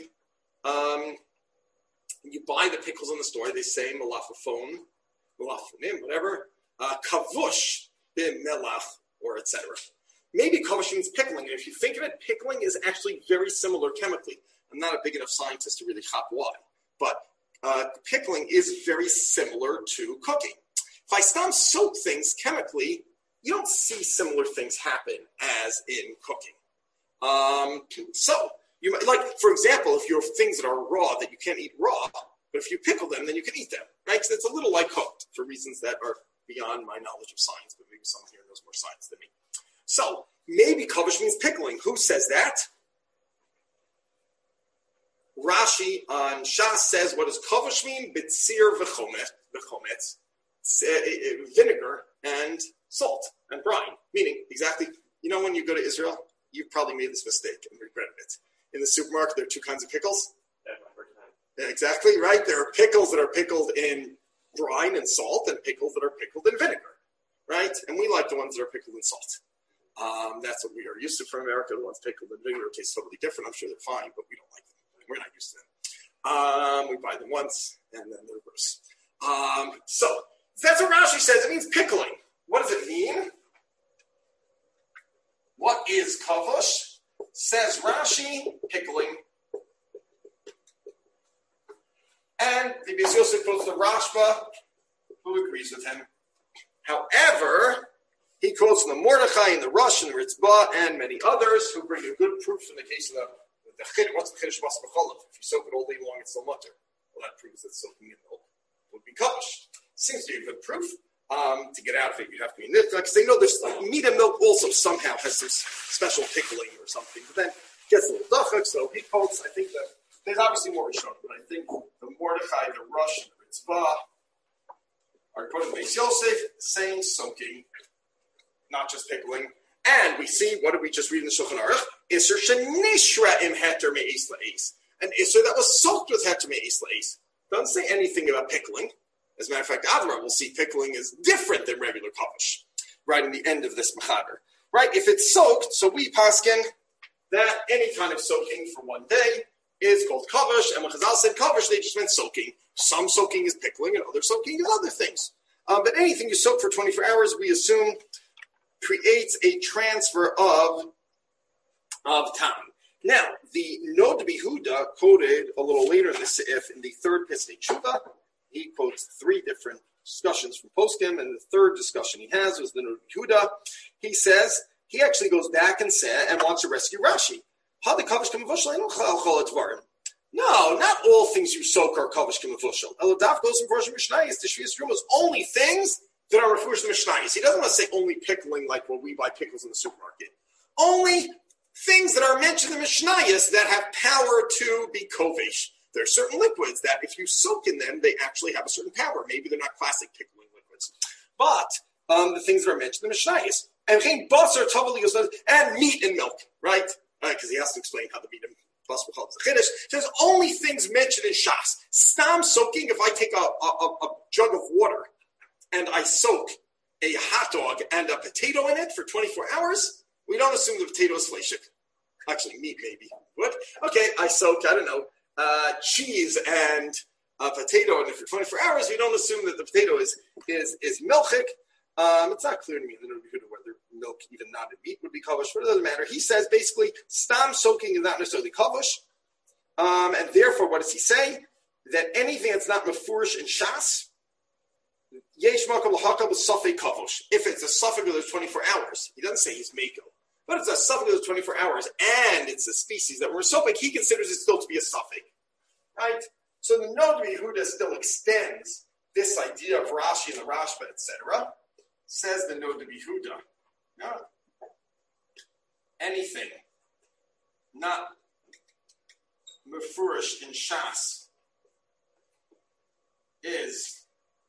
you buy the pickles in the store, they say malafafon, malafanim, whatever, kavush b'melach, or etc. Maybe kavush means pickling. And if you think of it, pickling is actually very similar chemically. I'm not a big enough scientist to really hop why, but pickling is very similar to cooking. If I stop soak things chemically, you don't see similar things happen as in cooking. So you might, like, for example, if you have things that are raw that you can't eat raw, but if you pickle them, then you can eat them, right? Because it's a little like cooked for reasons that are beyond my knowledge of science, but maybe someone here knows more science than me. So maybe kavush means pickling. Who says that? Rashi on Shas says, what does kavush mean? Bitzir v'chometz, vinegar and salt and brine. Meaning, exactly, when you go to Israel, you've probably made this mistake and regretted it. In the supermarket, there are 2 kinds of pickles. Yeah, exactly, right? There are pickles that are pickled in brine and salt and pickles that are pickled in vinegar, right? And we like the ones that are pickled in salt. That's what we are used to from America. The ones pickled in vinegar taste totally different. I'm sure they're fine, but we don't like them. We're not used to them. We buy them once, and then they're gross. So that's what Rashi says. It means pickling. What does it mean? What is kavush? Says Rashi, pickling. And the Beis Yosef quotes the Rashba, who agrees with him. However, he quotes the Mordechai and the Rush and the Ritzbah and many others who bring a good proof in the case of the Chiddush. What's the Chiddush Bas B'chalav? If you soak it all day long, it's still mutter. Well, that proves that soaking it would be kavush. Seems to be a good proof. To get out of it, you have to be nifta, because they know there's meat and milk also somehow has some special pickling or something, but then it gets a little dachak, so he quotes, I think that there's obviously more Rishonim, but I think the Mordechai, the Rush, and the Ritzvah are quoting Beis Yosef saying soaking, not just pickling. And we see, what did we just read in the Shulchan Aruch? Isser shenishra im heter me'es la'es. An isser that was soaked with heter me'es la'es. Doesn't say anything about pickling. As a matter of fact, Adra will see pickling is different than regular kavush, right in the end of this mechaber. Right? If it's soaked, so we paskin that any kind of soaking for one day is called kavush. And when Chazal said kavush, they just meant soaking. Some soaking is pickling and other soaking is other things. But anything you soak for 24 hours, we assume creates a transfer of time. Now, the Nod Behuda quoted a little later in the Seif in the third Pesach Tshuva. He quotes three different discussions from Poskim, and the third discussion he has was the Nod Behuda. He says he actually goes back and wants to rescue Rashi. No, not all things you soak are kavush k'mevushal. Eladav goes in Rosh Mishnayis to Shvius Trumas. Only things that are refursed to Mishnayis. He doesn't want to say only pickling like when we buy pickles in the supermarket. Only things that are mentioned in Mishnayis that have power to be kovesh. There are certain liquids that if you soak in them, they actually have a certain power. Maybe they're not classic pickling liquids. But the things that are mentioned in the Mishnayis. And meat and milk, right? Because he has to explain how the meat and there's only things mentioned in Shas. Stam soaking, if I take a jug of water and I soak a hot dog and a potato in it for 24 hours, we don't assume the potato is fleshik. Actually, meat maybe. What? Okay, I soak, cheese and a potato in it for 24 hours. We don't assume that the potato is milchik. It's not clear to me whether milk, even not in meat, would be kavush, but it doesn't matter. He says basically, stam soaking is not necessarily kavush, and therefore, what does he say? That anything that's not mefurish in shas, yesh makom l'hakal b'safek kavush. If it's a suffix of those 24 hours, he doesn't say he's mako, but it's a suffix of those 24 hours, and it's a species that we're sofek, he considers it still to be a suffix, right? So the Nod Yehuda still extends this idea of Rashi and the Rashba, etc. Says the Nod Yehuda. No. Anything not mefurish in Shas is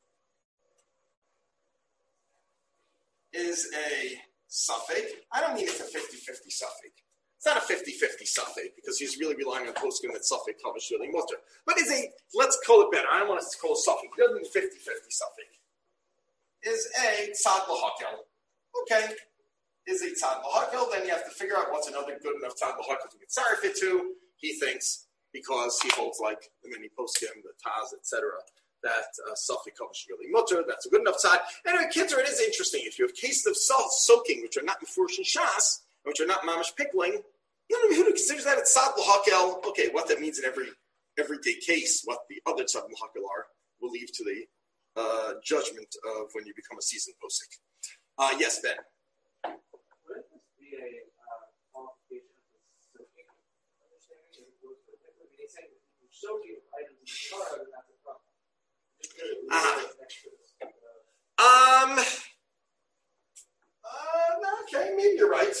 a suffix. I don't mean it's a 50-50 suffix. It's not a 50-50 suffix because he's really relying on poskim that suffix kavush really mutter. But is a, let's call it better. I don't want us to call it suffix. It doesn't mean 50-50 suffix. Is a tzad l'hakel. Okay. Is a tzad l'hakel, then you have to figure out what's another good enough tzad l'hakel to get sarif to. He thinks, because he holds like the many poskim, the Taz, etc., that suffix kavush really mutter. That's a good enough tzad. Anyway, kids, it is interesting. If you have cases of soaking, which are not mefurish and shas, which are not mamash pickling, who considers that a tzad l'hakel? Okay, what that means in every everyday case, what the other tzad l'hakel are, will leave to the judgment of when you become a seasoned posik. Yes, Ben. Wouldn't this be a qualification of the soaking understanding as opposed to pickling? They say if you're soaking items in the car, then that's a problem. Okay, maybe you're right.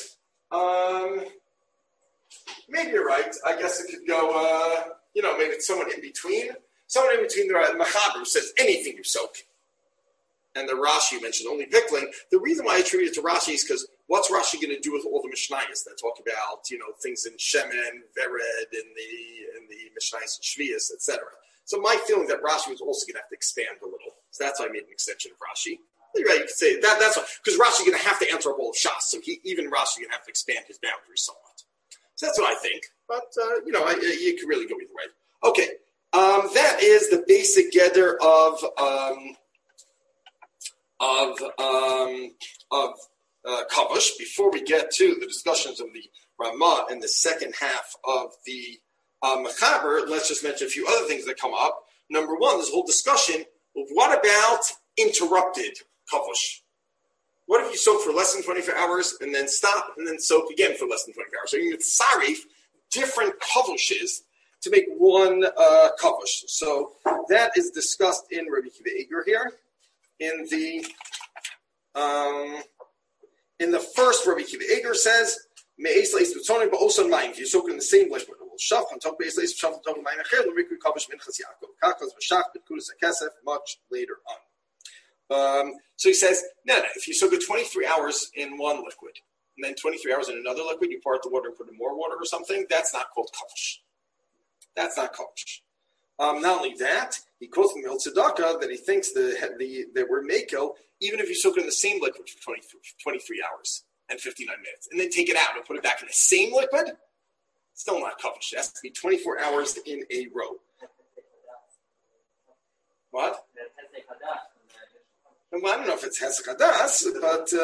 Maybe you're right. I guess it could go, maybe it's someone in between. Someone in between the Machaber who says anything you soak. And the Rashi mentioned only pickling. The reason why I attribute it to Rashi is because what's Rashi going to do with all the Mishnayos that talk about, things in Shemen, Vered, in the Mishnayos and Shvius, etc. So my feeling that Rashi was also going to have to expand a little. So that's why I made an extension of Rashi. You're right, you could say that's why, because Rashi's going to have to answer a bowl of Shas. So even Rashi going to have to expand his boundaries somewhat. So that's what I think. But, you could really go either way. Okay. That is the basic gather of Kavush. Before we get to the discussions of the Ramah in the second half of the Mechaber, let's just mention a few other things that come up. Number one, this whole discussion of what about interrupted Kavush? What if you soak for less than 24 hours and then stop and then soak again for less than 24 hours? So you can sarif different Kavushes to make one kavush. So that is discussed in Rabbi Akiva Eiger here. In the first, Rabbi Akiva Eiger says, "Me'es leis b'tzonim ba'osan mayim." If you soak in the same liquid, it will shaf on top be'es leis shaf on top of mayim acher l'rikui kavush minchas Yaakov. Kakos v'shach b'tkudas hakesef much later on. So he says, no. If you soak it 23 hours in one liquid, and then 23 hours in another liquid, you pour out the water and put in more water or something, that's not called kavash. That's not kavash. Not only that, he quotes from the Tzedakah that he thinks that we're makel, even if you soak it in the same liquid for 23 hours and 59 minutes, and then take it out and put it back in the same liquid, still not kavash. It has to be 24 hours in a row. What? Well, I don't know if it's Hesek Hadas, but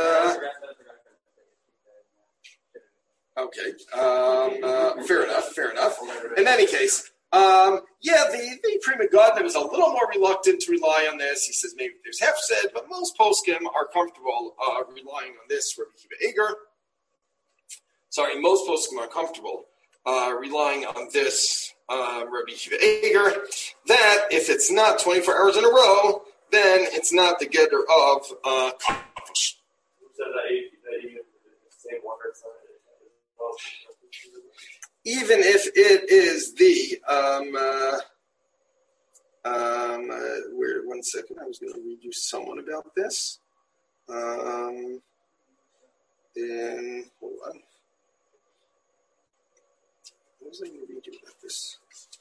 okay, fair enough. In any case, the Pri Megadim is a little more reluctant to rely on this. He says maybe there's Hefsed, but most poskim are comfortable relying on this. Rabbi Akiva Eiger. Most poskim are comfortable relying on this. Rabbi Akiva Eiger, that if it's not 24 hours in a row, then it's not the getter of kavash. Even if it is the one second, I was going to read you someone about this. Hold on. What was I going to read you about this?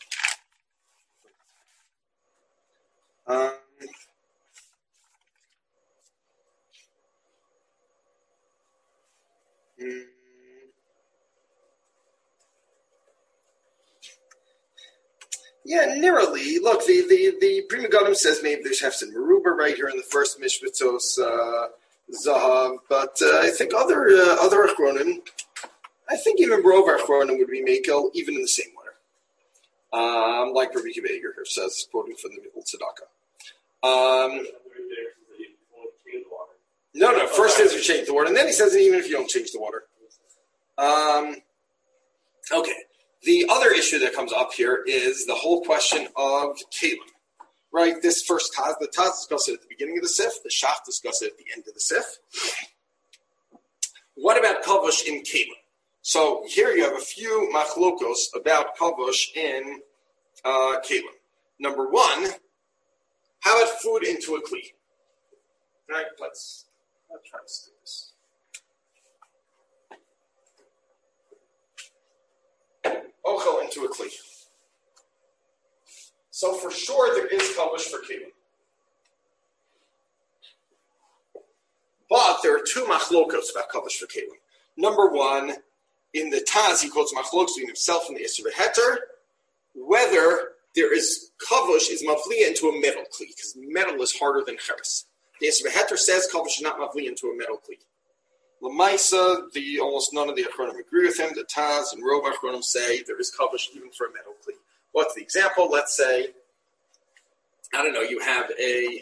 Yeah, nearly. Look, the Pri Megadim says maybe there's Hefsed Meruba right here in the first Mishpatos Zahav, but I think other Achronim, I think even Rov Achronim would be Mekel, even in the same water. Like Rabbi Akiva Eiger here says, quoting from the Middle Tzedakah. No. First says you change the water, and then he says even if you don't change the water. Okay. The other issue that comes up here is the whole question of Kalim. Right? This first Taz, the Taz discussed it at the beginning of the Sif, the Shach discussed it at the end of the Sif. What about Kavash in Kalim? So here you have a few machlokos about Kavash in Kalim. Number one, how about food into a Kli? Right? Let's try to do this. Ochel into a Kli. So for sure there is Kavash for Kalim. But there are two machlokos about Kavash for Kalim. Number one, in the Taz, he quotes machlokos between himself and the Isser V'Heter, whether there is Kavash is mavliya into a metal Kli, because metal is harder than Cheres. The Isser V'Heter says Kavash is not mavliya into a metal Kli. Lamaisa, almost none of the Achronim agree with him. The Taz and Rov Achronim say there is Kavash even for a metal Kli. What's the example? Let's say, I don't know, you have a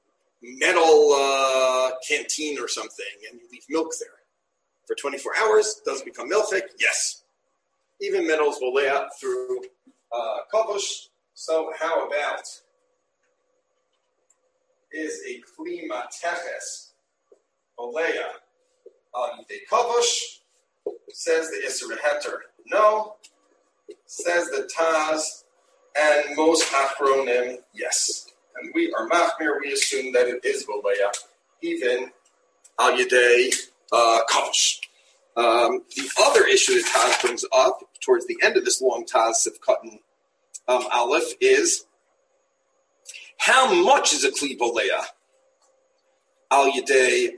metal canteen or something, and you leave milk there for 24 hours. Does it become milchik? Yes. Even metals will lay out through Kavash. So how about is a Kli Mateches Oleya de Kavash? Says the Isser V'Heter, no. Says the Taz and most Achronim, yes. And we are Machmir, we assume that it is Boleya, even Al Yedei Kavash. The other issue that Taz brings up towards the end of this long Taz of Katan Aleph is how much is a Kli Boleya? Al Yedei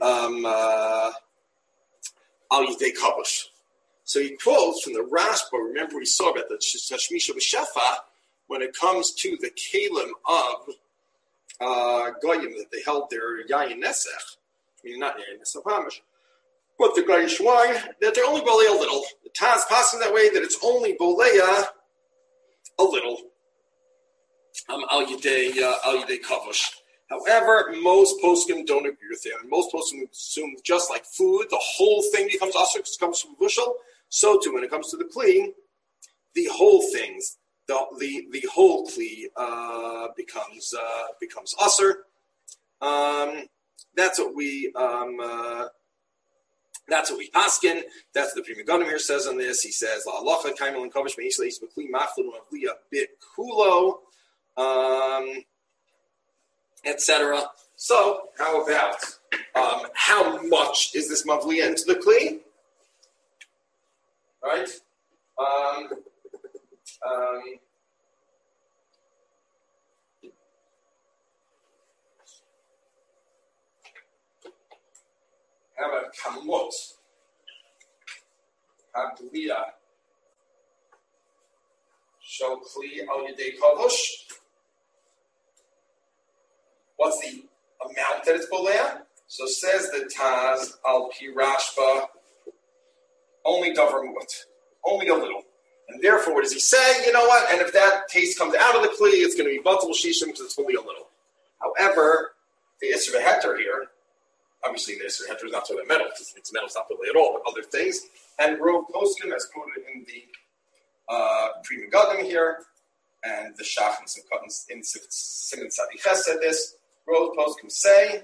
Kavash. So he quotes from the Rashba. Remember we saw about the Tashmisha B'Shefa when it comes to the Kalim of Goyim that they held their Yayin Nesech, meaning not Yayin Nesech Hamish, but the Goyish wine, that they're only Boleya a little. The Taz passing that way that it's only Boleya a little. Al Yedei Kavash. However, most poskim don't agree with him. Most poskim assume just like food, the whole thing becomes asur, comes from bushel. So too, when it comes to the Kli, the whole things, the whole Kli becomes asur. That's what we paskin. That's the Pri Megadim here says on this. He says la halacha kaimel and kavish meisla is b'kli machlun avliya bit kulo, etc. So how about how much is this mavliya into the Kli? right? How about kamot? Haglia. Shel kli al yedei kavush. What's the amount that it's bolea? So says the Taz al Pirashba, only davarmut, only a little. And therefore, what does he say? You know what? And if that taste comes out of the kli, it's going to be batul shishim because it's only a little. However, the Isser V'Heter here, obviously the Isser V'Heter is not talking about metal, because it's metal's not really at all, but other things. And Rov Poskim, as quoted in the Pri Megadim here, and the Shach in Siman Sadiches said this. Rov Poskim say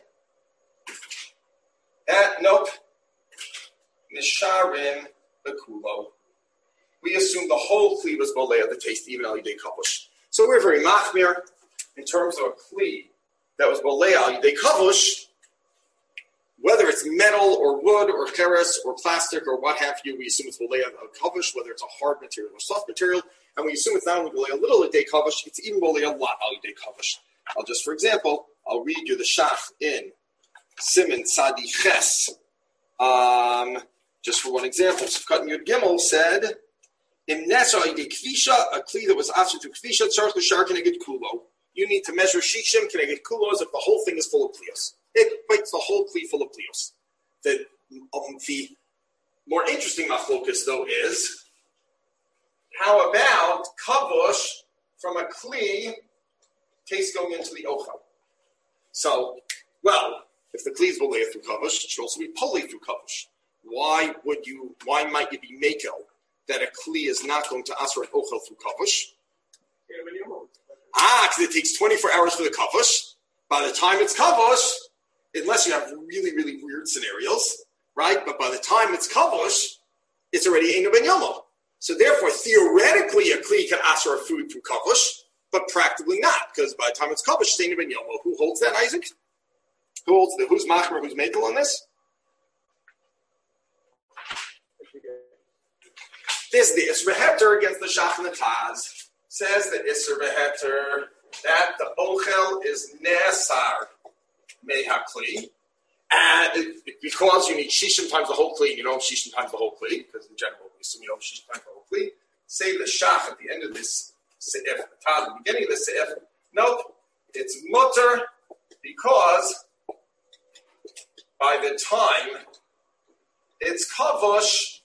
that nope, Nisharin Bekulo. We assume the whole kli was bolei of the taste, even al yidei kavush. So we're very machmir in terms of a kli that was bolei al yidei kavush, whether it's metal or wood or keres or plastic or what have you. We assume it's bolei of kavush, whether it's a hard material or soft material, and we assume it's not only bolei a little yidei kavush, it's even bolei a lot al yidei kavush. For example, I'll read you the shach in Siman Sadiches. Just for one example, Sifkat Yud Gimel said, "Im nesa yidei kvisha, a kli that was after to kvisha, tzarich l'shar keneged kulo." You need to measure shishim keneged kulo as if the whole thing is full of plios. It makes the whole kli full of plios. The more interesting machlokas though is, how about kavush from a kli taste going into the ochel? So, well, if the kli is bolei through kavush, it should also be polei through kavush. Why might you be makel that a kli is not going to asr an ochel through kavush? Because it takes 24 hours for the kavush. By the time it's kavush, unless you have really, really weird scenarios, right? But by the time it's kavush, it's already eino ben yomo. So therefore, theoretically, a kli can asr a food through kavush, but practically not, because by the time it's kavush, it's eino ben yomo. Who holds that, Isaac? Who's machmer? Who's makel on this? There's the Isser V'Heter against the Shach and the Taz. Says the Isser V'Heter that the ochel is nesar mehakli, and because you need shishim times the whole kli, and you don't have shishim times the whole kli, because in general we assume you don't have shishim times the whole kli. Say the Shach at the end of this seif, the Taz at the beginning of this seif. Nope, it's mutter because by the time it's kavush,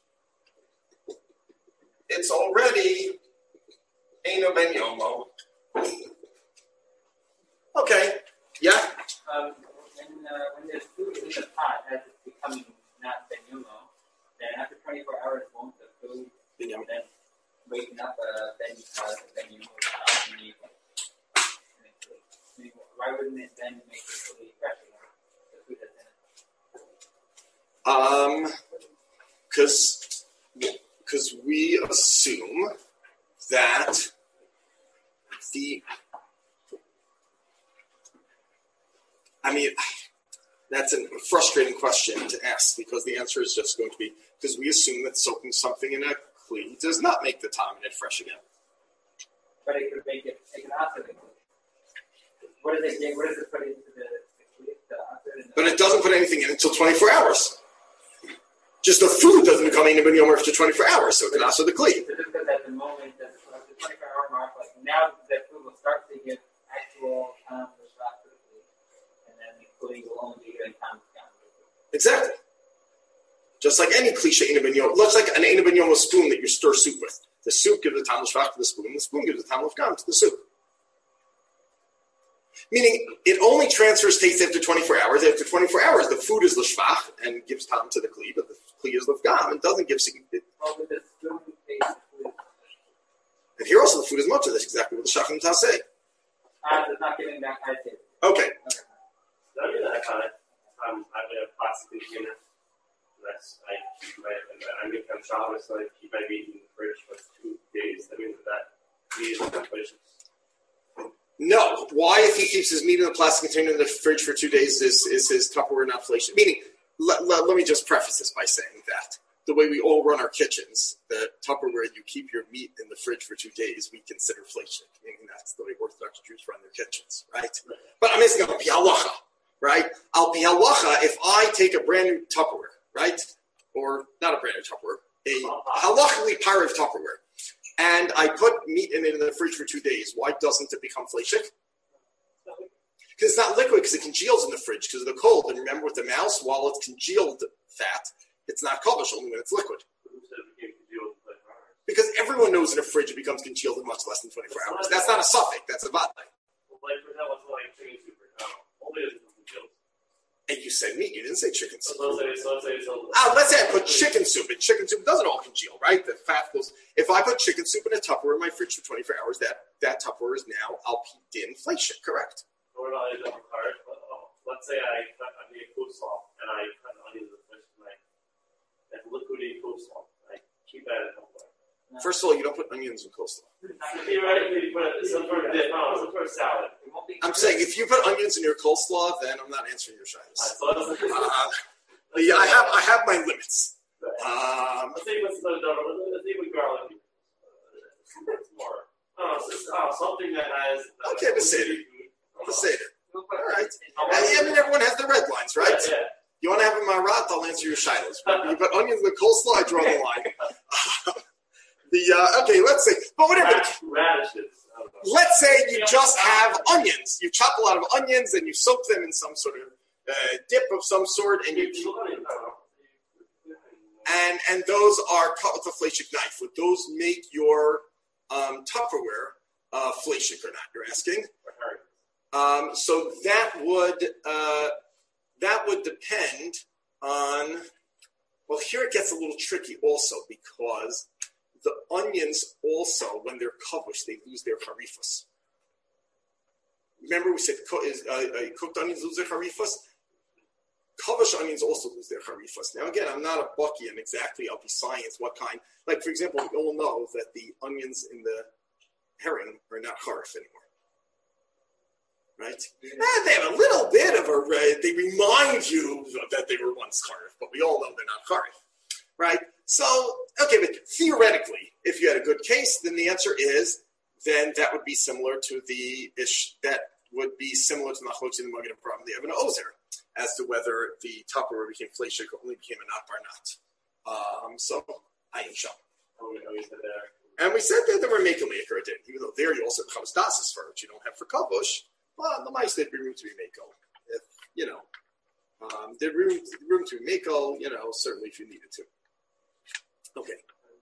it's already eino ben yomo. Okay, yeah? When there's food in the pot as it's becoming not ben yomo, then after 24 hours, won't the food then waking up ben yomo? Why wouldn't it then make it fully fresh again? The food that's in it. Because we assume that that's a frustrating question to ask, because the answer is just going to be, because we assume that soaking something in a kli does not make the tam in it fresh again. But it could make it after the kli. What does it put into the kli? But it doesn't put anything in until 24 hours. Just the food doesn't become eino ben yomo after 24 hours, so it can also the kli. So just because at the moment, at the 24-hour mark, like now that food will start to give actual time for shot for the kli, and then the kli will only be given time to count. Exactly. Just like any cliche eino ben yomo, looks like an eino ben yomo spoon that you stir soup with. The soup gives the tam l'shvach to the spoon gives the tam l'fgam to the soup. Meaning, it only transfers taste after 24 hours. After 24 hours, the food is l'shvach and gives tam to the kli, but the kli is l'fgam and doesn't give it. And here also the food is mutter. That's exactly what the Shach and the Taz say. It's not giving that high taste. Okay. I mean, I have a plastic container. I make them Shabbos, so I keep my meat in the fridge for 2 days. I mean, that meat is delicious. No. Why, if he keeps his meat in a plastic container in the fridge for 2 days, is his Tupperware not inflation? Meaning, let me just preface this by saying that the way we all run our kitchens, the Tupperware you keep your meat in the fridge for 2 days, we consider fleishik, meaning that's the way Orthodox Jews run their kitchens, right? But I'm asking al pi halacha, right? Al pi halacha, if I take a brand new Tupperware, right? Or not a brand new Tupperware, a halachically parve Tupperware, and I put meat in it in the fridge for 2 days, why doesn't it become fleishik? Because it's not liquid, because it congeals in the fridge because of the cold. And remember with the mouse, while it's congealed fat, it's not kadosh only when it's liquid. Because everyone knows in a fridge it becomes congealed in much less than 24 hours. That's not a suffix, that's a vatai. And you said meat, you didn't say chicken soup. Let's say I put chicken soup, and chicken soup doesn't all congeal, right? The fat goes. If I put chicken soup in a Tupperware in my fridge for 24 hours, that Tupperware is now al pi din fleishik, correct? Let's say I cut onion coleslaw and I cut onions in the fridge and liquidy coleslaw. I keep that in Tupperware. First of all, you don't put onions in coleslaw. Theoretically, you put some sort of dip, some sort of salad. I'm saying if you put onions in your coleslaw, then I'm not answering your shyness. I have my limits. Let's say with garlic. Something that has. Okay, the Seder. All right. I mean, everyone has their red lines, right? Yeah. You want to have a marat, I'll answer your shilas. But you put onions in the coleslaw, I draw the line. Okay, let's say, but whatever. Radishes. Let's say you just have onions. You chop a lot of onions and you soak them in some sort of dip of some sort, and and those are cut with a fleishik knife. Would those make your Tupperware fleishik or not? You're asking. So that would depend on. Well, here it gets a little tricky also because the onions also, when they're kavush, they lose their harifas. Remember we said cooked onions lose their harifas? Kavush onions also lose their harifas. Now again, I'm not a bucky and exactly I'll be science what kind. Like for example, we all know that the onions in the herring are not harif anymore. Right? They have a little bit of they remind you that they were once harif, but we all know they're not harif. Right? So, okay, but theoretically, if you had a good case, then the answer is, then that would be similar to the machlokes in the Magen Avraham, the Even Ozer, as to whether the Tupperware became fleishik or only became a nut or not. So, I am sham. And we said that there were makel maker did, even though there you also have chavis dasas for which you don't have for kavush. Well, the mice did room to be makel. If did room to be makel, certainly if you needed to. Okay.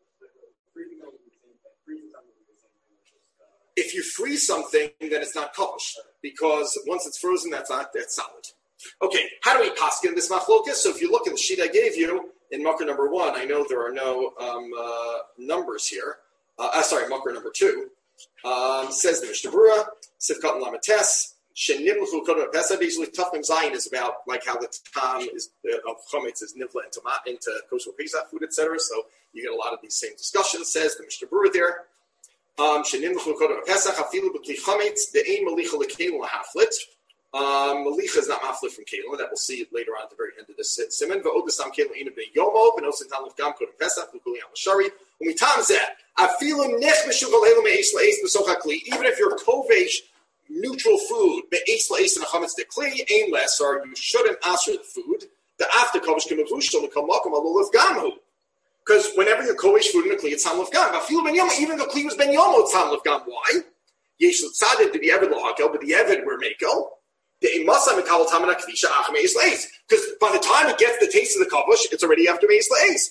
If you freeze something, then it's not kavush because once it's frozen, that's solid. Okay, how do we paskin this machlokas? So if you look at the sheet I gave you in Makar number 1, I know there are no numbers here. Makar number 2 says the Mishnah Berurah, Sivkat and Lamates. Shenimluchu kodem pesach. Basically, Tafnim Zayin is about like how the tam is of chametz is nivla into kosher pesach food, etc. So you get a lot of these same discussions. Says the Mishnah Berurah there. Shenimluchu kodem pesach afilu b'kli chametz de'ein malicha lekelim lahaflit. Malicha is not maflit from kelim. That we'll see later on at the very end of this siman. Va'odasam kelim einu b'nei yomo b'nosin tam l'fgam kodem pesach l'kuli amashari. Umitam zeh afilu nech meshukal helu me'eis la'eis b'soch hakli. Even if you're kovesh neutral food, be'eis la'eis and a chametz dekli, aim less, or you shouldn't answer the food. The after kovesh kemavushel mekamakam alolif gamu. Because whenever you're kovesh food in a kli, it's ham gam. Afilu ben yomo, even the kli was ben yomo, it's ham gam. Why? Yesh l'tzadid did the evid lahakel, but the evid were meko. Because by the time it gets the taste of the kavush, it's already after meis la'eis.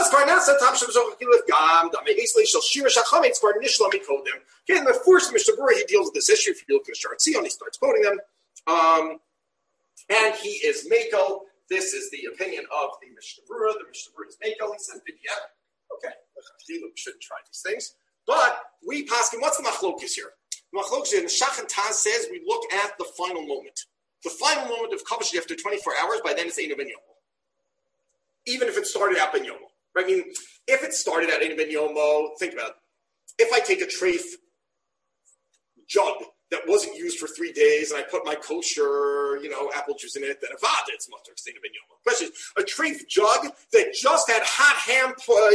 Okay, and the first Mishnah Berurah, he deals with this issue. If you look at the Sha'ar Tzion, he starts quoting them. And he is Mako. This is the opinion of the Mishnah Berurah. The Mishnah Berurah is Mako. He says, okay, we shouldn't try these things. But we pass him, what's the machlokus here? The machlokus here, the Shach and Taz says we look at the final moment. The final moment of kavush after 24 hours, by then it's Einu Ben Yomo. Even if it started out Ben Yomo. Right? I mean, if it started out Einu Ben Yomo, think about it. If I take a treif jug that wasn't used for 3 days, and I put my kosher, apple juice in it, then avada, it's mutter ksena ben yoma. Question: a treif jug that just had hot ham,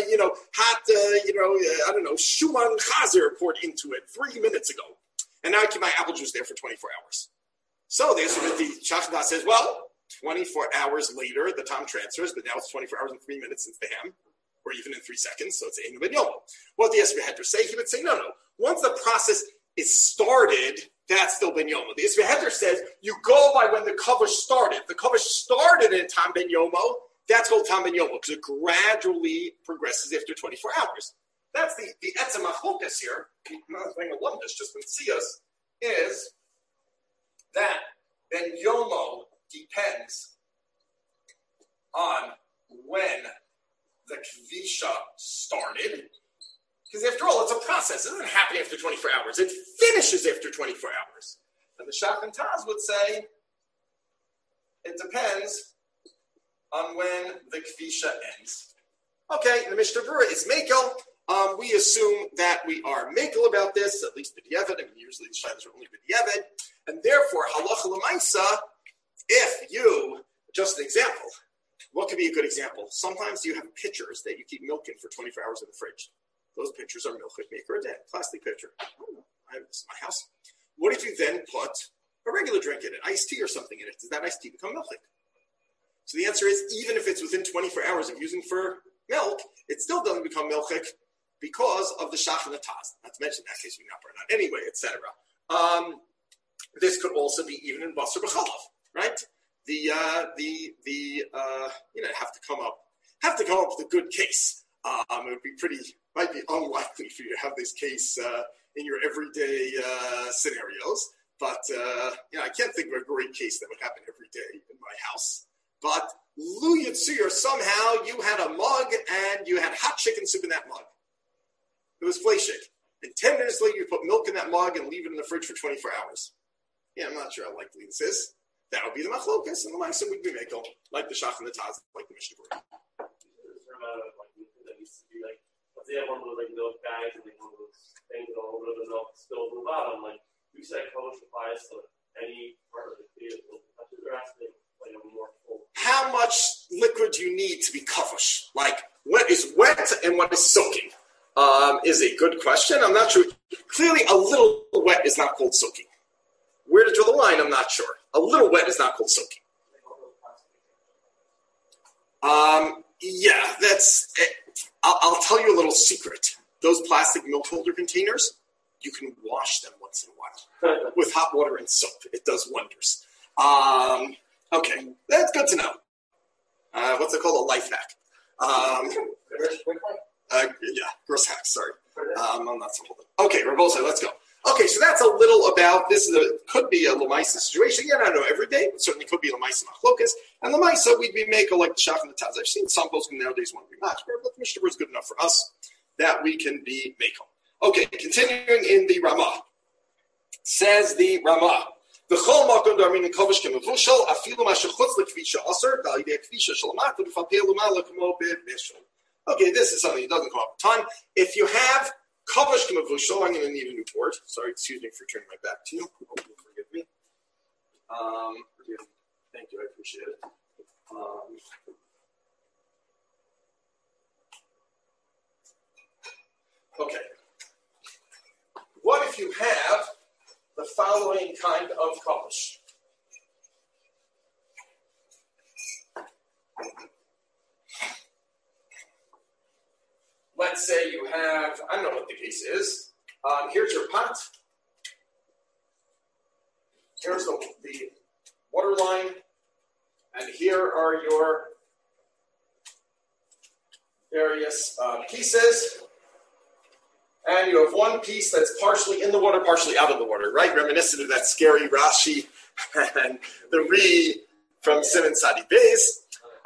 shuman chazer poured into it 3 minutes ago, and now I keep my apple juice there for 24 hours. So the Shachna says, well, 24 hours later, the time transfers, but now it's 24 hours and 3 minutes since the ham, or even in 3 seconds, so it's Einu ben Yoma. What the Esrei Hedr say? He would say, no. Once the process is started, that's still ben Yoma. The Esrei Hedr says, you go by when the kavush started. The kavush started in Tam ben Yomo, that's called Tam ben Yomo, because it gradually progresses after 24 hours. That's the Etzem HaChlokas here, I'm not saying a lumdish, just in Siyas, is that ben Yomo depends on when the kvisha started, because after all, it's a process. It doesn't happen after 24 hours. It finishes after 24 hours. And the Shach and Taz would say it depends on when the kvisha ends. Okay, the Mishnah Berurah is Mekel. We assume that we are Mekel about this, at least b'diavad. Usually the shaylas are only b'diavad. And therefore, halacha l'maisa, if you, just an example, what could be a good example? Sometimes you have pitchers that you keep milk in for 24 hours in the fridge. Those pitchers are milchik maker or dead, plastic pitcher. I don't know. I have this in my house. What if you then put a regular drink in it, iced tea or something in it? Does that iced tea become milchik? So the answer is, even if it's within 24 hours of using for milk, it still doesn't become milchik because of the shach and the taz. Not to mention that case we not burn out anyway, etc. This could also be even in basar b'chalav, right? Have to come up with a good case. It would be might be unlikely for you to have this case in your everyday scenarios. But I can't think of a great case that would happen every day in my house. But Lu Yitzir, somehow you had a mug and you had hot chicken soup in that mug. It was fleshik. And 10 minutes later, you put milk in that mug and leave it in the fridge for 24 hours. Yeah, I'm not sure how likely this is. That would be the machlokas, and the ma'aseh would be mekel, like the shach and the taz, like the Mishnah Berurah. Let's say I have one of those milk bags and one of those things with a little bit of milk spilled on the bottom. You said kosher applies to any part of the vehicle. They're asking more full. How much liquid do you need to be kavush? What is wet and what is soaking? Is a good question. I'm not sure. Clearly, a little wet is not called soaking. Where to draw the line, I'm not sure. A little wet is not called soaking. Yeah, that's. I'll tell you a little secret. Those plastic milk holder containers, you can wash them once in a while with hot water and soap. It does wonders. Okay, that's good to know. What's it called? A life hack. Yeah, gross hack. Sorry, I'm not so holding. Okay, Rabosa, let's go. Okay, so that's a little about this. Could be a Lamaisa situation. Yeah, I don't know every day, but certainly could be a Lamaisa Machlokas. And Lamaisa, we'd be making like the Shach and the Taz. I've seen some posting nowadays want to be matched, but the Mishnah is good enough for us that we can be makel. Okay, continuing in the Ramah. Says the Ramah. The Chol Makom Darmin Kovish Kemevushal Afilu Mashachutz LeKvisha Aser Dalidei Kvisha Shalamat V'Fapelu Malak Mo B'Bishul. Okay, this is something that doesn't come up a ton. If you have Kovish Kemevushal, I'm going to need a new board. Sorry, excuse me for turning my back to you. Hope you'll forgive me. Thank you, I appreciate it. Okay. What if you have the following kind of kovish? Let's say you have, I don't know what the case is. Here's your pot. Here's the water line. And here are your various pieces. And you have one piece that's partially in the water, partially out of the water, right? Reminiscent of that scary Rashi and the Re from Simon Sadi Beis.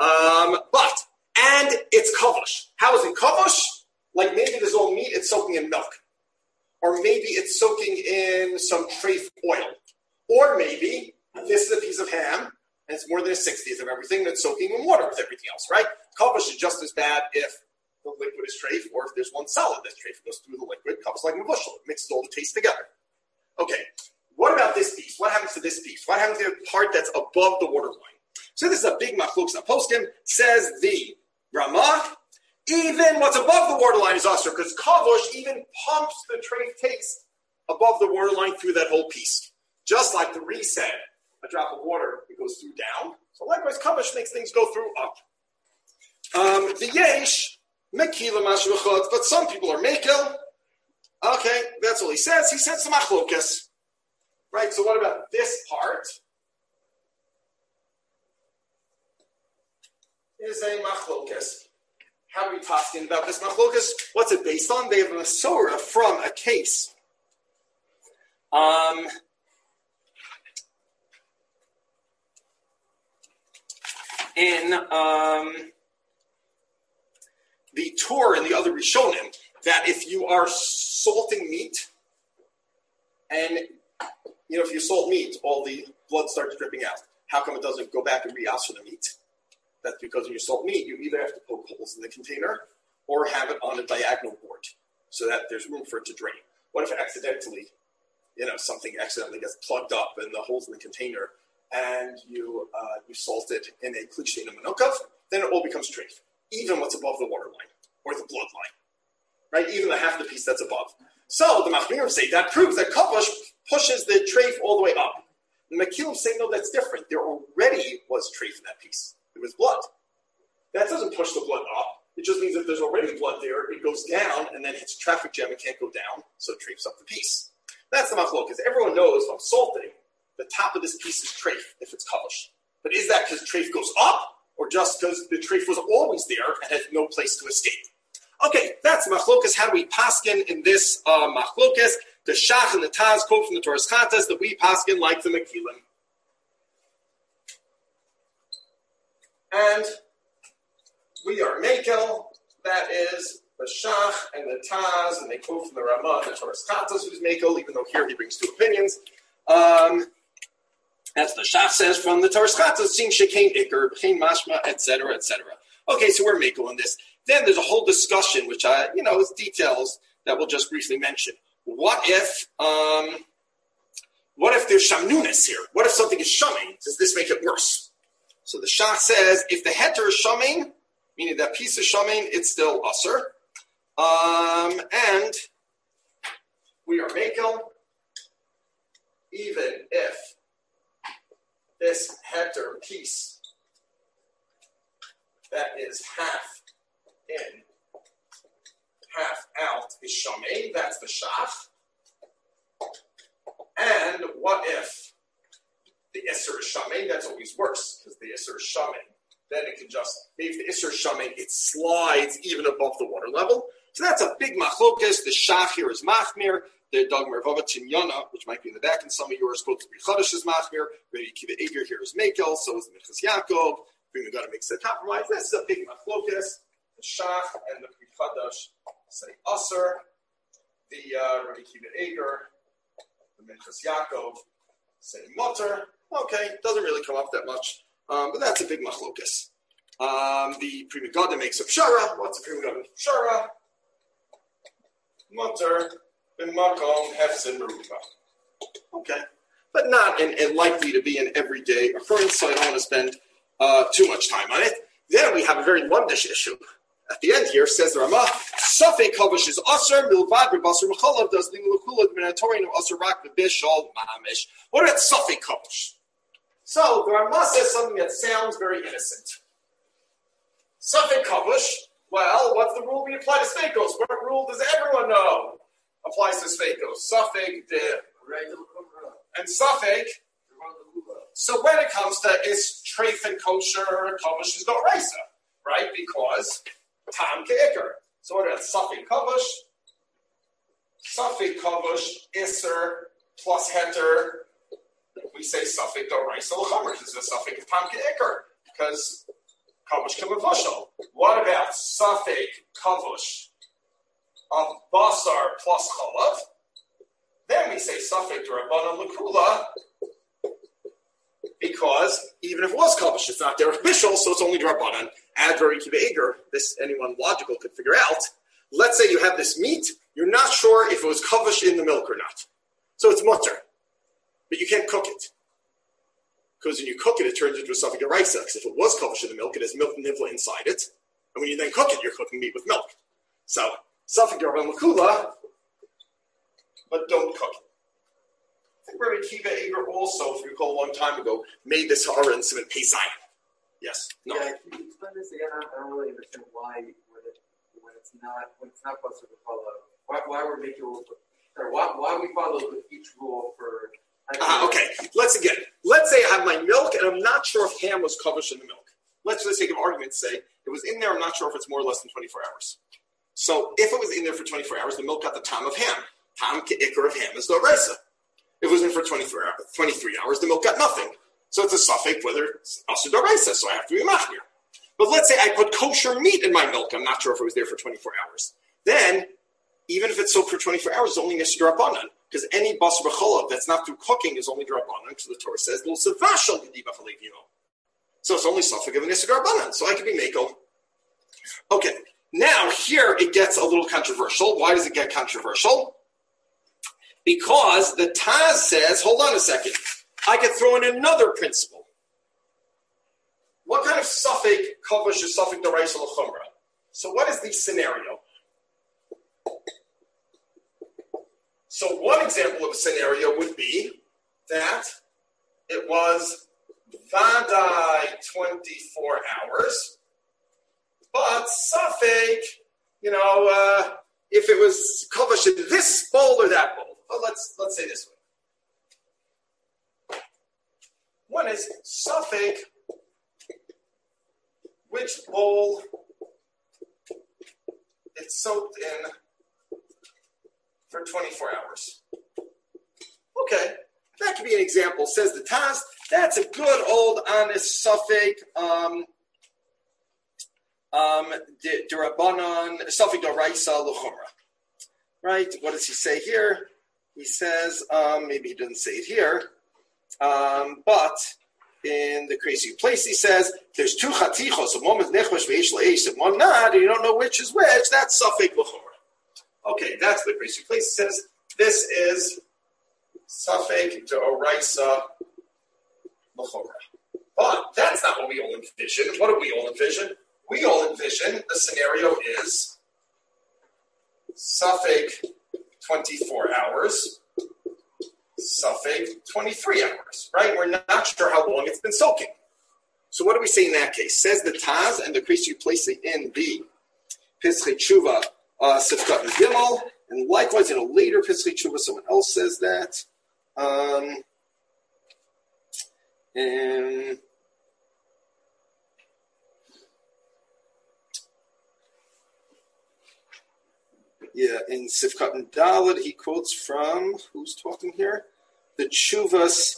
And it's kovush. How is it kovush? Like maybe there's all meat, it's soaking in milk. Or maybe it's soaking in some treif oil. Or maybe this is a piece of ham, and it's more than a 60th of everything that's soaking in water with everything else, right? Kovush is just as bad if the liquid is treif, or if there's one solid that's treif. It goes through the liquid, comes like a bushel. It mixes all the taste together. Okay, what about this piece? What happens to this piece? What happens to the part that's above the waterline? So this is a big machlokes. Poskim says the Ramah, even what's above the waterline is usher, because kavush even pumps the treif taste above the waterline through that whole piece. Just like the Re said, a drop of water, it goes through down. So likewise, kavush makes things go through up. The yesh, mekila mashvachot, but some people are mekel. Okay, that's all he says. He says some machlokas. Right, so what about this part? Is a machlokas. How do we talk about this machlokas? What's it based on? They have a Masorah from a case. In the Torah and the other Rishonim, that if you are salting meat, and if you salt meat, all the blood starts dripping out. How come it doesn't go back and re-ask for the meat? That's because when you salt meat, you either have to poke holes in the container or have it on a diagonal board so that there's room for it to drain. What if accidentally, something accidentally gets plugged up in the holes in the container and you salt it in a cliche in a manukav, then it all becomes treif, even what's above the waterline or the bloodline, right? Even the half the piece that's above. So the Machmirim say that proves that kavush pushes the treif all the way up. The Mekilim say no, that's different. There already was treif in that piece. It was blood. That doesn't push the blood up. It just means that there's already blood there. It goes down and then hits a traffic jam and can't go down, so it treifs up the piece. That's the machlokas. Everyone knows if I'm salting, the top of this piece is treif if it's kavush. But is that because treif goes up, or just because the treif was always there and had no place to escape? Okay, that's machlokas. How do we paskin in this machlokas? The Shach and the Taz quote from the Torah's Chatas that we paskin like the Mekilim. And we are Mekel, that is the Shach and the Taz, and they quote from the Ramah and the Torah's Chatas, who's Mekel, even though here he brings two opinions. As the Shach says from the Torah's Chatas, Sing Shekain Iker, B'chein Mashma, etc., etc. Okay, so we're Mekel on this. Then there's a whole discussion, which is details that we'll just briefly mention. What if there's shamnunis here? What if something is shamin? Does this make it worse? So the Shach says, if the heter is shamin, meaning that piece is shamin, it's still usr. And we are mekel, even if this heter piece that is half in, half out is shamin, that's the Shach. And what if the Isser is shamin? That's always worse, because the Isser is shamin. Then it can just, if the Isser is shamin, it slides even above the water level. So that's a big machlokas. The Shach here is machmir. The Dogmer Vava Tinyana, which might be in the back in some of yours, quotes the Chadash is machmir. Rabbi Akiva Eiger here is Mekel. So is the Minchas Yaakov. We've got to make a compromise. This is a big machlokas. The Shach and the Chadash say Aser. The Rabbi Akiva Eiger, the Minchas Yaakov say Mutter. Okay, doesn't really come up that much, but that's a big machlokas. The Pri Megadim makes a pshara. What's the Pri Megadim pshara? Mutter b'makom hefzin meruba. Okay, but not likely to be an everyday occurrence, so I don't want to spend too much time on it. Then we have a very lundish issue. At the end here, says the Ramah, Safek kavush is aser, milvad b'basar mechalav, does l'ingulukula d'minatorin of aser rak b'bishal mamish. What about Safek kavush? So the Ramah says something that sounds very innocent. Safek kavush, well, what's the rule we apply to Sfeikos? What rule does everyone know applies to Sfeikos? Safek de and Safek. So when it comes to is treif and kosher, kavush is doraisa, right? Because Tam Ke'ikr. So what about Safek Kavush? Safek Kavush, Isser, plus Heter. We say Safek Doraisa L'chomer. This is a Safek Tam Ke'ikr. Because Kavush K'mevushal. What about Safek Kavush of Basar plus Cholav? Then we say Safek D'Rabbanan L'Kula. Because even if it was kavush, it's not derech bishul, so it's only drabanan. Add Rabbi Akiva Eiger, this anyone logical could figure out. Let's say you have this meat, you're not sure if it was kavush in the milk or not. So it's mutter. but you can't cook it. Because when you cook it, it turns into a suffix deraisa. Because if it was kosher in the milk, it has milk and nivla inside it. And when you then cook it, you're cooking meat with milk. So, suffix deraisa l'kula, but don't cook it. I think Rabbi Akiva Eger also, if you recall a long time ago, made this ha'ara in Siman Pei Zayin. Yes. No. Yeah, can you explain this again? I don't really understand why when it's not close to the follow. Why we're making rules? Why we follow each rule for? Okay. Let's say I have my milk and I'm not sure if ham was covered in the milk. Let's for the sake of argument say it was in there. I'm not sure if it's more or less than 24 hours. So if it was in there for 24 hours, the milk got the tam of ham. Tam ke'ikr of ham is the raisa. If it was in for 23 hours, the milk got nothing. So it's a suffix whether it's asur d'oraisa, so I have to be machmir. But let's say I put kosher meat in my milk. I'm not sure if it was there for 24 hours. Then, even if it's soaked for 24 hours, it's only nisr d'rabbanan. Because any basar b'cholav that's not through cooking is only d'rabbanan. Because the Torah says, Lo sevashal g'diba chalevino. So it's only suffix of a nisr d'rabbanan. So I could be mako. Okay, now here it gets a little controversial. Why does it get controversial? Because the Taz says, hold on a second, I could throw in another principle. What kind of suffix covers your suffix d'oraisa l'chumra? So what is the scenario? So one example of a scenario would be that it was vadai 24 hours, but suffix, if it was kavash in this bowl or that bowl. Well, let's say this way. One is suffix which bowl it's soaked in for 24 hours. Okay, that could be an example. Says the Taz, that's a good old honest suffix d'Rabbanan, suffix d'oraisa l'chumra. Right? What does he say here? He says, maybe he doesn't say it here, but in the crazy place he says, there's two chatichos, one with nechvash v'eish la'esh, and one not, and you don't know which is which, that's suffix l'chumra. Okay, that's the crazy place. He says, this is suffix d'oraisa l'chumra. But that's not what we all envision. What do we all envision? We all envision the scenario is suffix 24 hours, suffix 23 hours, right? We're not sure how long it's been soaking. So what do we say in that case? Says the Taz, and the Krish you place it in the Pischei Tshuva, Sifkat and Gimel, and likewise in a later Pischei Tshuva, someone else says that. In Sifkat and Dalet, he quotes from, who's talking here? The Tshuvas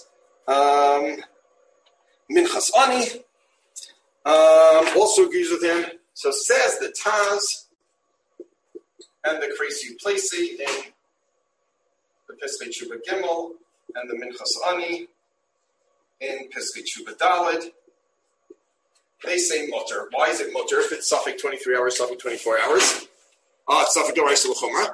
Minchas Ani, also agrees with him. So says the Taz and the Kresi Plesi in the Pischei Tshuva Gimel and the Minchas Ani in Pischei Tshuva Dalet. They say mutter. Why is it mutter if it's suffix 23 hours, suffix 24 hours? Suffix d'oraisa l'chumra.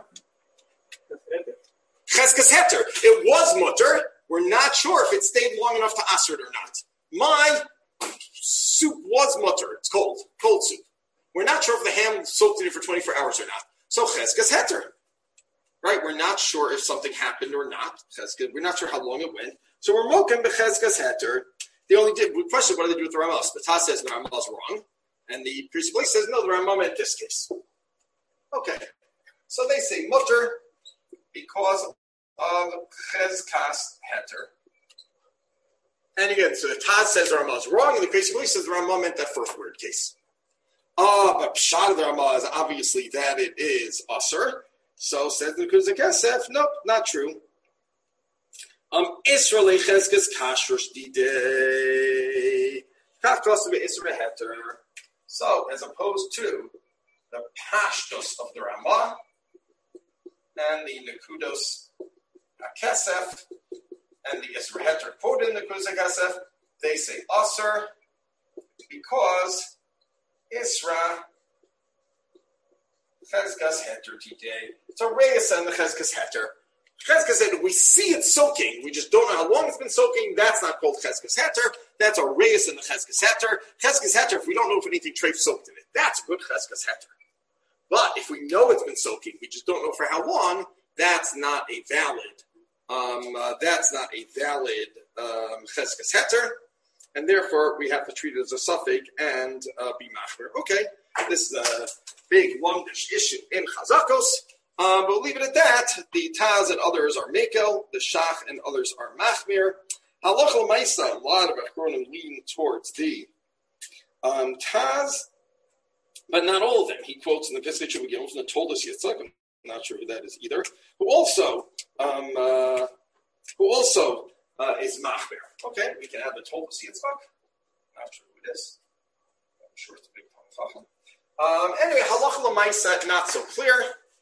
Cheskes heter. It was mutter. We're not sure if it stayed long enough to asr it or not. My soup was mutter. It's cold soup. We're not sure if the ham soaked in it for 24 hours or not. So cheskes heter. Right? We're not sure if something happened or not. We're not sure how long it went. So we're mokim b'cheskes heter. We question what do they do with the Ramos. The Taz says the Ramos is wrong. And the priest says no, the Rambam in this case. Okay, so they say mutter because of chezkas heter. And again, so the Taz says the Ramah is wrong, and the Kreisi says the Ramah meant that first word case. But pshat of the Ramah is obviously that it is asur. So says the Kuzak Esef, nope, not true. Israel chezkas kashrush didei kachos be'isra heter. So as opposed to the pashtos of the Ramah and the Nekudos HaKesef and the Isra Heter quoted in the Nekudos HaKesef, they say Asr because Isra Chezkas Heter Titei. So Reyes and the Chezkas Heter. Cheskes Heter, we see it soaking. We just don't know how long it's been soaking. That's not called Cheskes Heter. That's a reyes in the Cheskes Heter. Cheskes Heter, if we don't know if anything treif soaked in it, that's good Cheskes Heter. But if we know it's been soaking, we just don't know for how long, that's not a valid Cheskes Heter. And therefore, we have to treat it as a suffix and be machmer. Okay, this is a big, longish issue in Chazakos. But we'll leave it at that. The Taz and others are Mekel, the Shach and others are Machmir. Halacha l'maisa, a lot of Achronim lean towards the Taz, but not all of them. He quotes in the Pesach Shuvah from the Toldos Yitzchak. I'm not sure who that is either. Who also is Machmir. Okay, we can have the Toldos Yitzchak. Not sure who it is. I'm sure it's a big Chacham. Anyway, Halacha l'maisa, not so clear.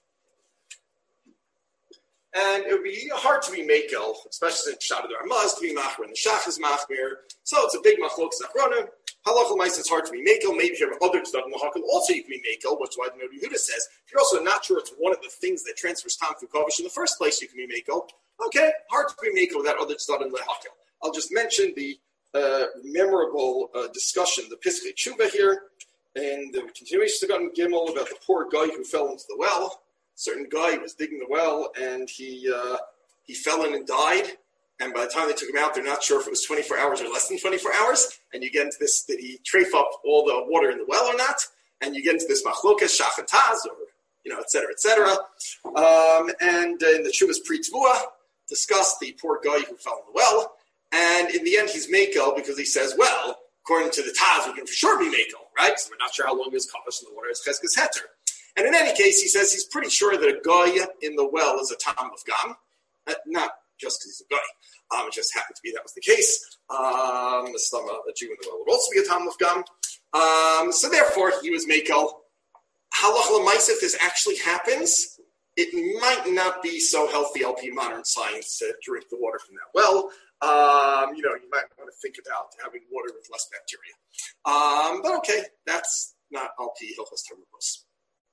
And it would be hard to be Mekel, especially since Shad of the Ramaz, to be Machmir, and the Shach is Machmir. So it's a big Machlok Zachronim. Halacha l'maisa, it's hard to be Mekel. Maybe if you have other Tzaddim L'Hakol, also you can be Mekel, which is why the Rabbi Yehuda says, if you're also not sure it's one of the things that transfers time through Kovish in the first place, you can be Mekel. Okay, hard to be Mekel without other Tzaddim L'Hakol. I'll just mention the memorable discussion, the Pesach Shuvah here, and the continuation of Gun Gimel about the poor guy who fell into the well. Certain guy was digging the well, and he fell in and died. And by the time they took him out, they're not sure if it was 24 hours or less than 24 hours. And you get into this, did he trafe up all the water in the well or not? And you get into this machlokas, shach and taz, or, et cetera, et cetera. And in the Shuvah's pre-Tvua, discussed the poor guy who fell in the well. And in the end, he's Mekel because he says, well, according to the Taz, we can for sure be Mekel, right? So we're not sure how long his kapash in the water is Cheskes Heter. And in any case, he says he's pretty sure that a guy in the well is a Tam of Gam. Not just because he's a guy. It just happened to be that was the case. A Jew in the well would also be a Tam of Gam. So therefore, he was Mekel. Halacha l'maisa, if this actually happens, it might not be so healthy LP modern science to drink the water from that well. You might want to think about having water with less bacteria. But okay, that's not LP Hilchos Terubos.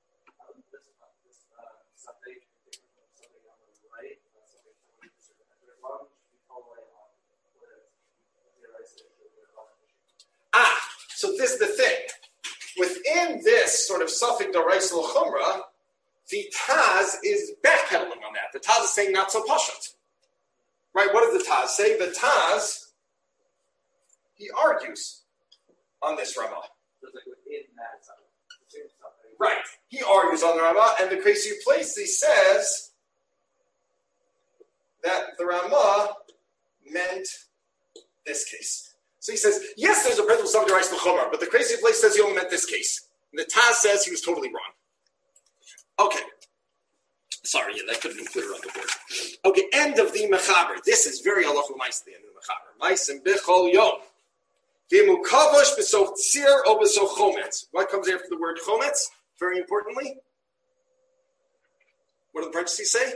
So this is the thing. Within this sort of suffix d'oraisa l'chumra, the Taz is backpedaling on that. The Taz is saying not so pashut. Right? What does the Taz say? The Taz, he argues on this Ramah. Right. He argues on the Ramah, and the crazy place he says that the Ramah meant this case. So he says, yes, there's a principle of Suffix d'oraisa l'chumra, but the crazy place says he only meant this case. And the Taz says he was totally wrong. Okay. Sorry, that could have been clearer on the board. Okay, end of the Mechaber. This is very halacha l'maisa, the end of the Mechaber. Maisim b'chol yom. V'mukavash b'sof tzir o b'sof chometz. What comes after the word chometz? Very importantly. What do the parentheses say?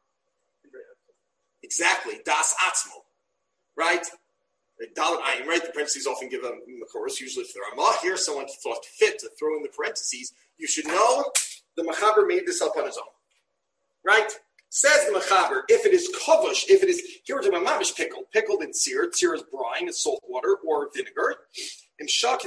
Exactly. Das atzmo. Right? Dalet ayim, right? The parentheses often give them the chorus, usually for the Ramah. Here, someone thought fit to throw in the parentheses. You should know the Mechaber made this up on his own. Right? Says the Mechaber, if it is kovush, if it is, here we're talking about mamish pickled in tzir is brine and salt water or vinegar. And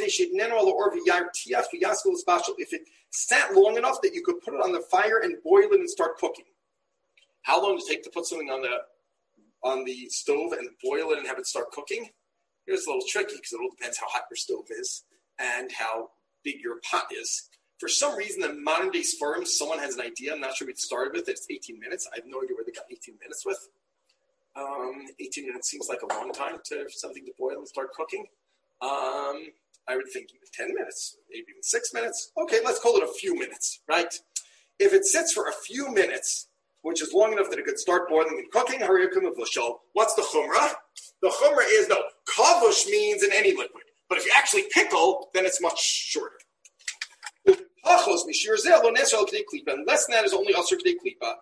if it sat long enough that you could put it on the fire and boil it and start cooking. How long does it take to put something on the stove and boil it and have it start cooking? Here's a little tricky because it all depends how hot your stove is and how big your pot is. For some reason, the modern day sperm, someone has an idea. I'm not sure we'd started with. It's 18 minutes. I have no idea where they got 18 minutes with. 18 minutes seems like a long time for something to boil and start cooking. I would think even 10 minutes, maybe even 6 minutes. Okay, let's call it a few minutes, right? If it sits for a few minutes, which is long enough that it could start boiling and cooking, what's the chumrah? The chumrah is, no, kavush means in any liquid. But if you actually pickle, then it's much shorter. Unless that is only asur k'dei klipa.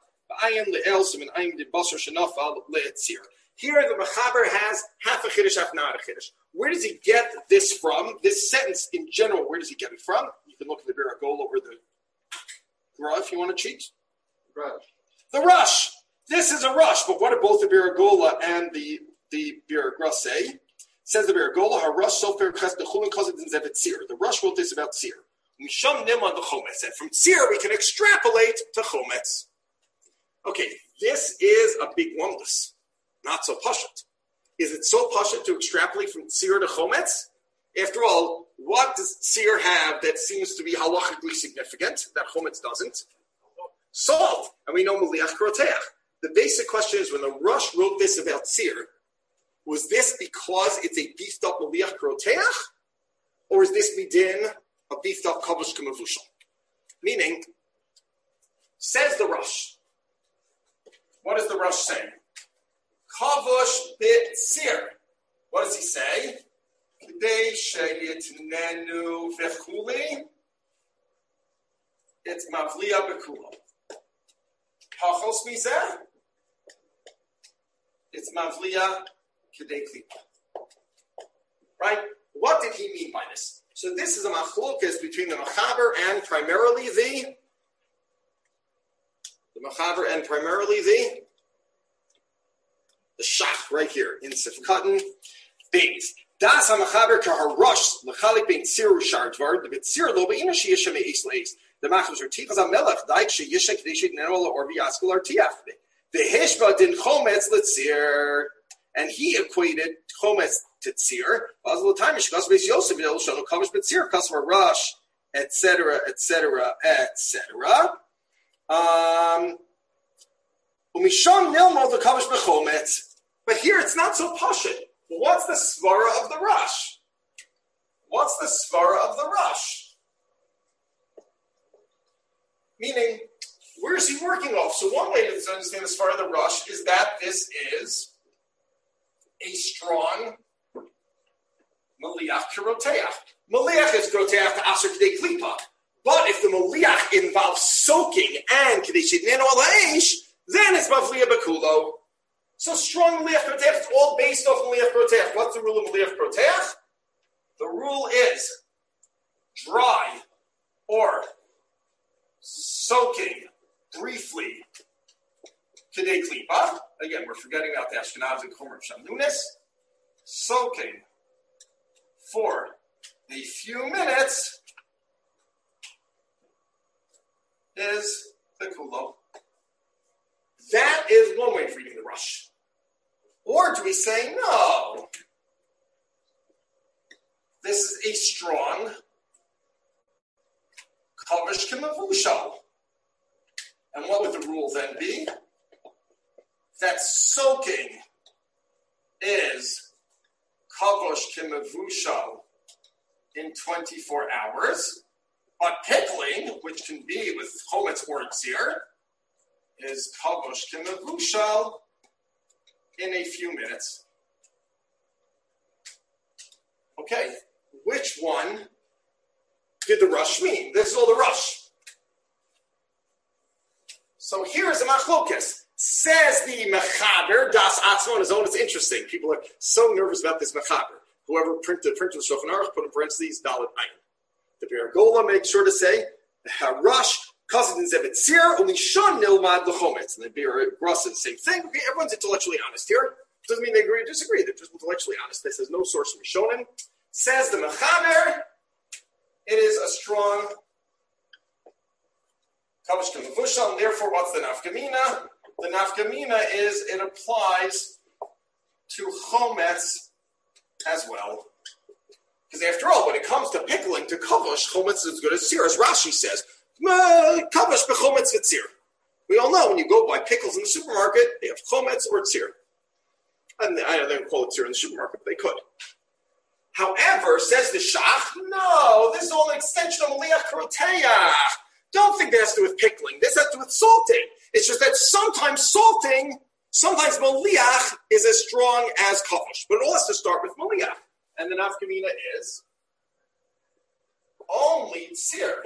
Here the Mechaber has half a chiddush, half not a chiddush. Where does he get this from? This sentence in general, where does he get it from? You can look at the Biragola or the Gra if you want to cheat. Rush. The Rush. This is a rush, but what do both the Biragola and the Biragra say? Says the Biragola, Harush Sofer Ches Dechulin Kozidin Zevet Tzir. The rush wrote this about Tzir. Misham Niman the Chometz. And from Tzir we can extrapolate to Chometz. Okay, this is a big wondus. Not so pashut. Is it so pashut to extrapolate from Tzir to Chometz? After all, what does Tzir have that seems to be halachically significant that Chometz doesn't? Salt. And we know Meliach Kroteach. The basic question is, when the Rush wrote this about Tzir, was this because it's a beefed up Meliach Kroteach? Or is this midin a beefed up Kavush Kamavushal? Meaning, says the Rush. What is the Rush saying? Kavush bit Tzir. What does he say? It's Mavliya Bekulo. Pachos Mizeh. It's Mavliya Kedei Klipa. Right? What did he mean by this? So this is a machlokas between the Machaber and primarily the Shach right here in Sifkatan Beis. Das HaMachaber Kaharush L'chalik Bein Tziru Shardvar the B'Tzir Lo Be'ina Sheyisha Me'is Leis the Machos Artichas HaMelech Daik Sheyisha K'dei She'Nenol or V'Yaskol Artiach the Hishba Din Chometz L'Tzir, and he equated Chometz to Tzir. Basel Time Shkas Beis Yosef Yol Shano Kavish B'Tzir Kasmer Rush, etc. Umishon Nilmo the Kavish B'Chometz, but here it's not so pashut. What's the svara of the rush? Meaning, where is he working off? So one way to understand the svara of the rush is that this is a strong meliach kiroteach. Meliach is groteach to aser k'dei klipa. But if the meliach involves soaking and k'dei shidnen ol ha'esh, then it's mavliya bekulo. So strong Meliach Protech, it's all based off Meliach Protech. What's the rule of Meliach Protech? The rule is dry or soaking briefly Kedei Klipa. Again, we're forgetting about the Ashkenaz and Chomer Shamunis. Soaking for a few minutes is the Kulo. That is one way of reading the Rush. Or do we say, no, this is a strong Kavish Kimavusha. And what would the rule then be? That soaking is Kavish Kimavusha in 24 hours, but pickling, which can be with Chometz or Tzir, is Kavush Kimavushal in a few minutes. Okay, which one did the Rush mean? This is all the Rush. So here's a machlokas. Says the Mechaber, Das Atzmo on his own. It's interesting. People are so nervous about this Mechaber. Whoever printed the Shulchan Aruch put in parentheses Dalet Ayin. The Biragola makes sure to say Rush. And the Biragra says the same thing. Okay, everyone's intellectually honest here. Doesn't mean they agree or disagree. They're just intellectually honest. This has no source from Rishonim. Says the Mechaber, it is a strong Kavish Kamavushal, and therefore what's the nafkamina? The nafkamina is it applies to Chometz as well. Because after all, when it comes to pickling to Kavush, Chometz is as good as Tzir, as Rashi says. Kavush b'chometz v'tzir. We all know when you go buy pickles in the supermarket, they have chometz or tzir. And I know they don't call it tzir in the supermarket, but they could. However, says the Shach, no, this is all an extension of Meliach Karoteach. Don't think that has to do with pickling. This has to do with salting. It's just that sometimes Meliach is as strong as Kavush. But it all has to start with Meliach. And the nafkamina is only tzir.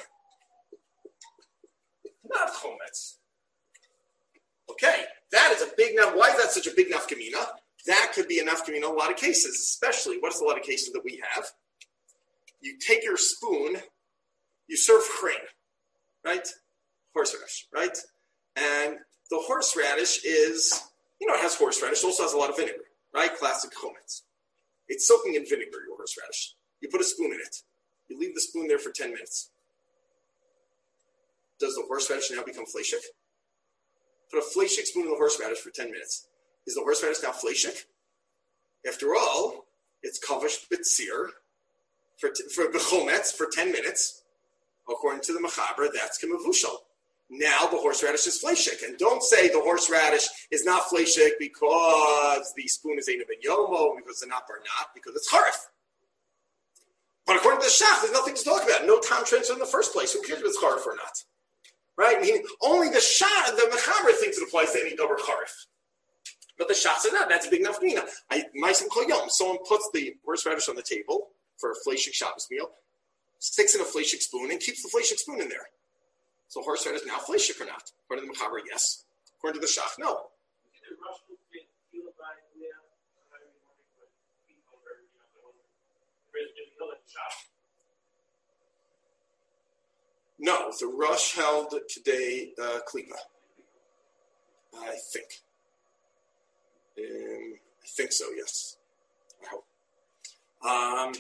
Not chometz. Okay, that is a big naf. Why is that such a big nafkamina? That could be a nafkamina in a lot of cases, especially what's a lot of cases that we have. You take your spoon, you serve chrein, right? Horseradish, right? And the horseradish is, it has horseradish. It also has a lot of vinegar, right? Classic chometz. It's soaking in vinegar, your horseradish. You put a spoon in it. You leave the spoon there for 10 minutes. Does the horseradish now become fleshik? Put a fleshik spoon in the horseradish for 10 minutes. Is the horseradish now fleshik? After all, it's kavish b'tzir for b'chometz for 10 minutes. According to the Mechaber, that's k'mevushal. Now the horseradish is fleshik. And don't say the horseradish is not fleshik because the spoon is Eina ben Yomo, because the nap are not, because it's charif. But according to the Shach, there's nothing to talk about. No time transfer in the first place. Who cares if it's charif or not? Right? Meaning only the Shach, the Mechaber thinks it applies to any double charif. But the Shach said, no, that's a big nafmina. Someone puts the horseradish on the table for a fleshik Shabbos meal, sticks in a fleshik spoon, and keeps the fleshik spoon in there. So horseradish now fleshik or not? According to the Mechaber, yes. According to the Shach, no. No, the Rosh held today Klipa. I think. I think so, yes. I hope.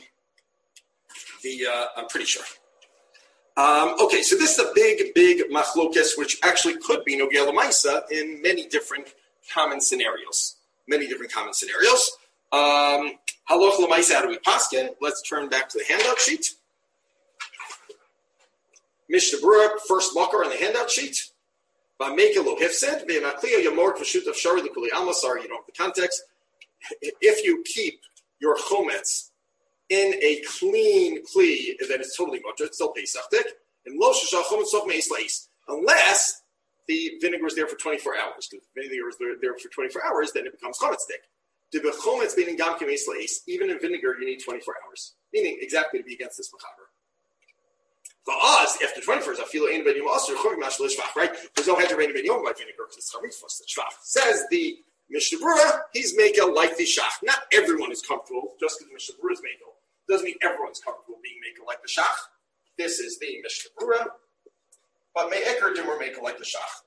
I'm pretty sure. Okay, so this is a big machlokes, which actually could be Nogea L'Maisa in many different common scenarios. Halacha L'Maisa, how do we paskin? Let's turn back to the handout sheet. Mishnah Berurah, first makar on the handout sheet. You don't have the context. If you keep your chometz in a clean kli, then it's totally mutter. It's still pesachdik. Unless the vinegar is there for 24 hours. If the vinegar is there for 24 hours, then it becomes chometzdik. Even in vinegar, you need 24 hours. Meaning exactly to be against this mechaber. After 24 hours, I feel right? There's no head to rain ben yom by vinegar because it's charifos. The shvach says the Mishnah Berurah, he's making like the shach. Not everyone is comfortable just because the Mishnah Berurah is making. Doesn't mean everyone's comfortable being making like the shach. This is the Mishnah Berurah, but me'eker dimur making like the shach.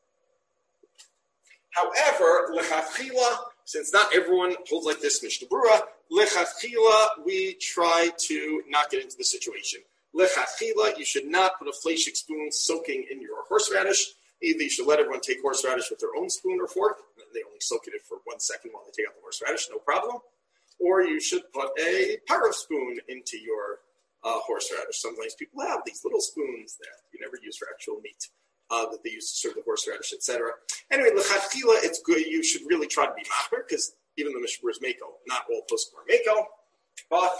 However, lechatchila, since not everyone holds like this Mishnah Berurah, lechatchila we try to not get into the situation. Lechatchila, you should not put a fleshik spoon soaking in your horseradish. Either you should let everyone take horseradish with their own spoon or fork. They only soak in it for 1 second while they take out the horseradish, no problem. Or you should put a parav spoon into your horseradish. Sometimes people have these little spoons that you never use for actual meat, that they use to serve the horseradish, etc. Anyway, lechatchila, it's good. You should really try to be machmer, because even the Mishnah Berurah is mako. Not all poskim are mako, but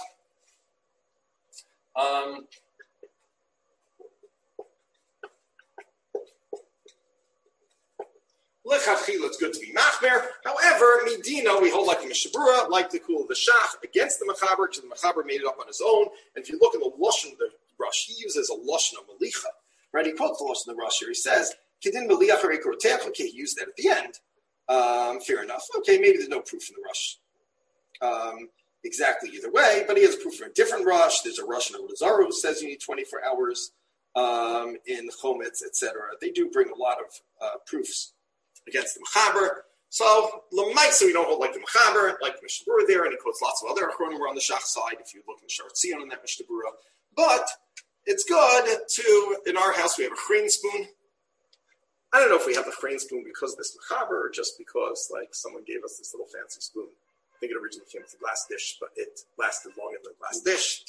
lechatchila, it's good to be machmer. However, midina, we hold like the Mishnah Berurah, like the kul of the shach against the mechaber, because the mechaber made it up on his own. And if you look at the lashon of the Rush, he uses a lashon of malicha. Right? He quotes the lashon of the Rush here. He says, "Kedin maliach harekorotech." Okay, he used that at the end. Fair enough. Okay, maybe there's no proof in the Rush. Exactly either way, but he has proof from a different Rush. There's a Rush in Avodah who says you need 24 hours in chometz, etc. They do bring a lot of proofs against the mechaber. So l'maisa we don't hold like the mechaber, like the Mishnah Berurah there, and he quotes lots of other achronim on the shach side. If you look in the Sharat Zion on that Mishnah Berurah, but it's good to, in our house we have a chrein spoon. I don't know if we have the chrein spoon because of this mechaber or just because like someone gave us this little fancy spoon. I think it originally came with a glass dish, but it lasted long in the glass dish,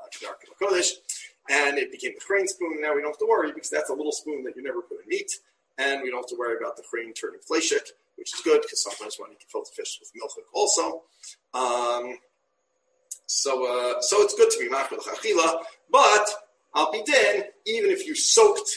and it became the chrein spoon. Now we don't have to worry because that's a little spoon that you never put in meat, and we don't have to worry about the chrein turning fleshik, which is good because sometimes when you can filter fish with milchik also. So it's good to be machmer l'chachila, but al pidin, even if you soaked,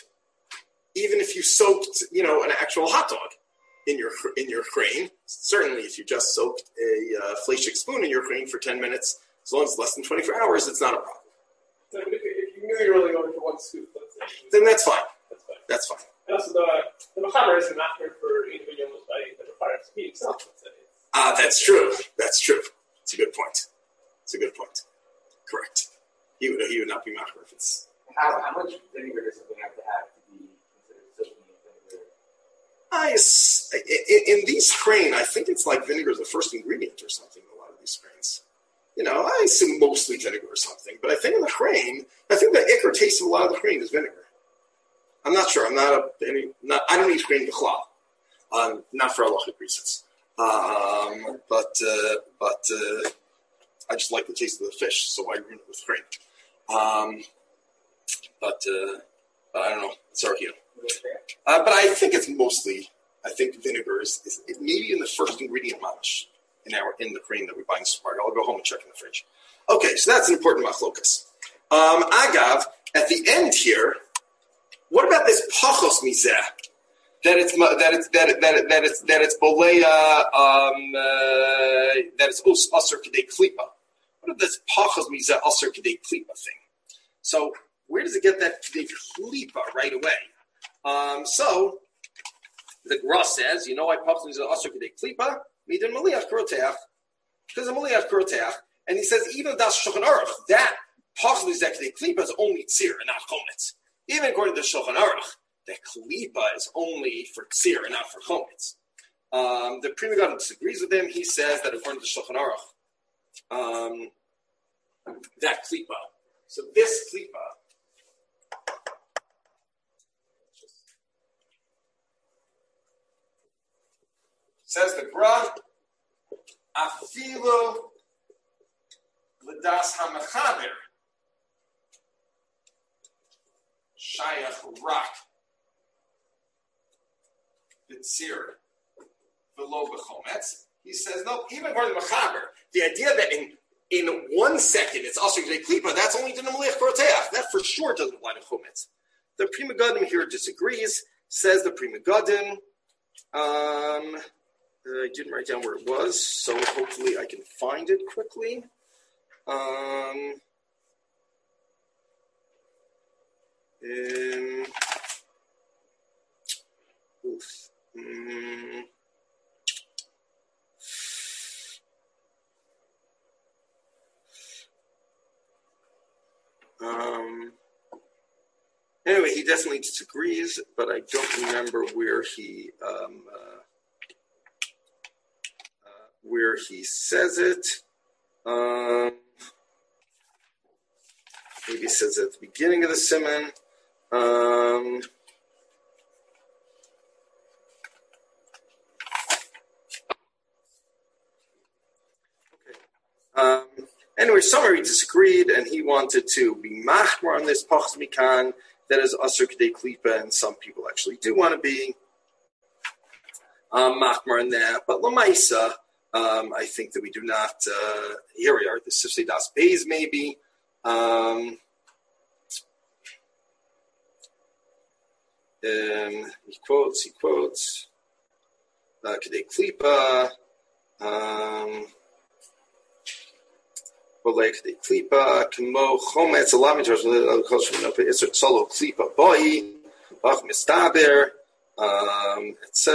an actual hot dog in your chrein, certainly if you just soaked a fleshik spoon in your chrein for 10 minutes, as long as it's less than 24 hours, it's not a problem. So if you knew you were only going for one scoop, then that's fine. That's fine. And also the mechaber isn't after for individuals by the requires meat itself. That's true. It's a good point. Correct. He would not be machmer if it's. How much vinegar does something have to be considered soaking in vinegar? In these strain, I think it's like vinegar is the first ingredient or something in a lot of these strains. I assume mostly vinegar or something, but I think in the grain, I think the ikr taste of a lot of the grain is vinegar. I'm not sure. I don't eat grain b'chlal, not for halachic reasons. But I just like the taste of the fish, so I ruin it with grain. But I don't know. Sorry, but I think it's mostly. I think vinegar is maybe in the first ingredient mamash in the grain that we buy in the supermarket. I'll go home and check in the fridge. Okay, so that's an important machlokas. Agav, at the end here, what about this pachos mizeh? That it's boleya, that it's usher kedei klipa. What is this pachos mizeh usher kedei klipa thing? So where does it get that kedei klipa right away? So the Gra says, why pachos mizeh usher kedei klipa? Midin maliach kroteach, because of maliach kroteach, and he says even das Shulchan Aruch that pachos mizeh kedei klipa is only tzir and not chometz. Even according to Shulchan Aruch, the klipa is only for tzir and not for chometz. The Pri Megadim disagrees with him. He says that according to Shulchan Aruch, that klipa. So this klipa says the Gra afilu l'das hamachaber. Shayach rak b'tzir v'lo b'chometz. He says no. Even according to Mechaber, the idea that in 1 second it's also kedei klipa, that's only to the maliach proteach. That for sure doesn't apply to chometz. The Pri Megadim here disagrees. Says the Pri Megadim. I didn't write down where it was, so hopefully I can find it quickly. Anyway, he definitely disagrees, but I don't remember where he says it. Maybe he says it at the beginning of the Siman. Anyway, somewhere he disagreed, and he wanted to be machmar on this pachos mikan that is asur kedei klipa, and some people actually do want to be machmar on that. But lamaisa, I think that we do not. Here we are. The Sifsei Das Beis maybe. He quotes. Kedei klipa. Kedei klipa. Kemo chometz alamitros isur solo klipa boi. Bach mistaber. Etc.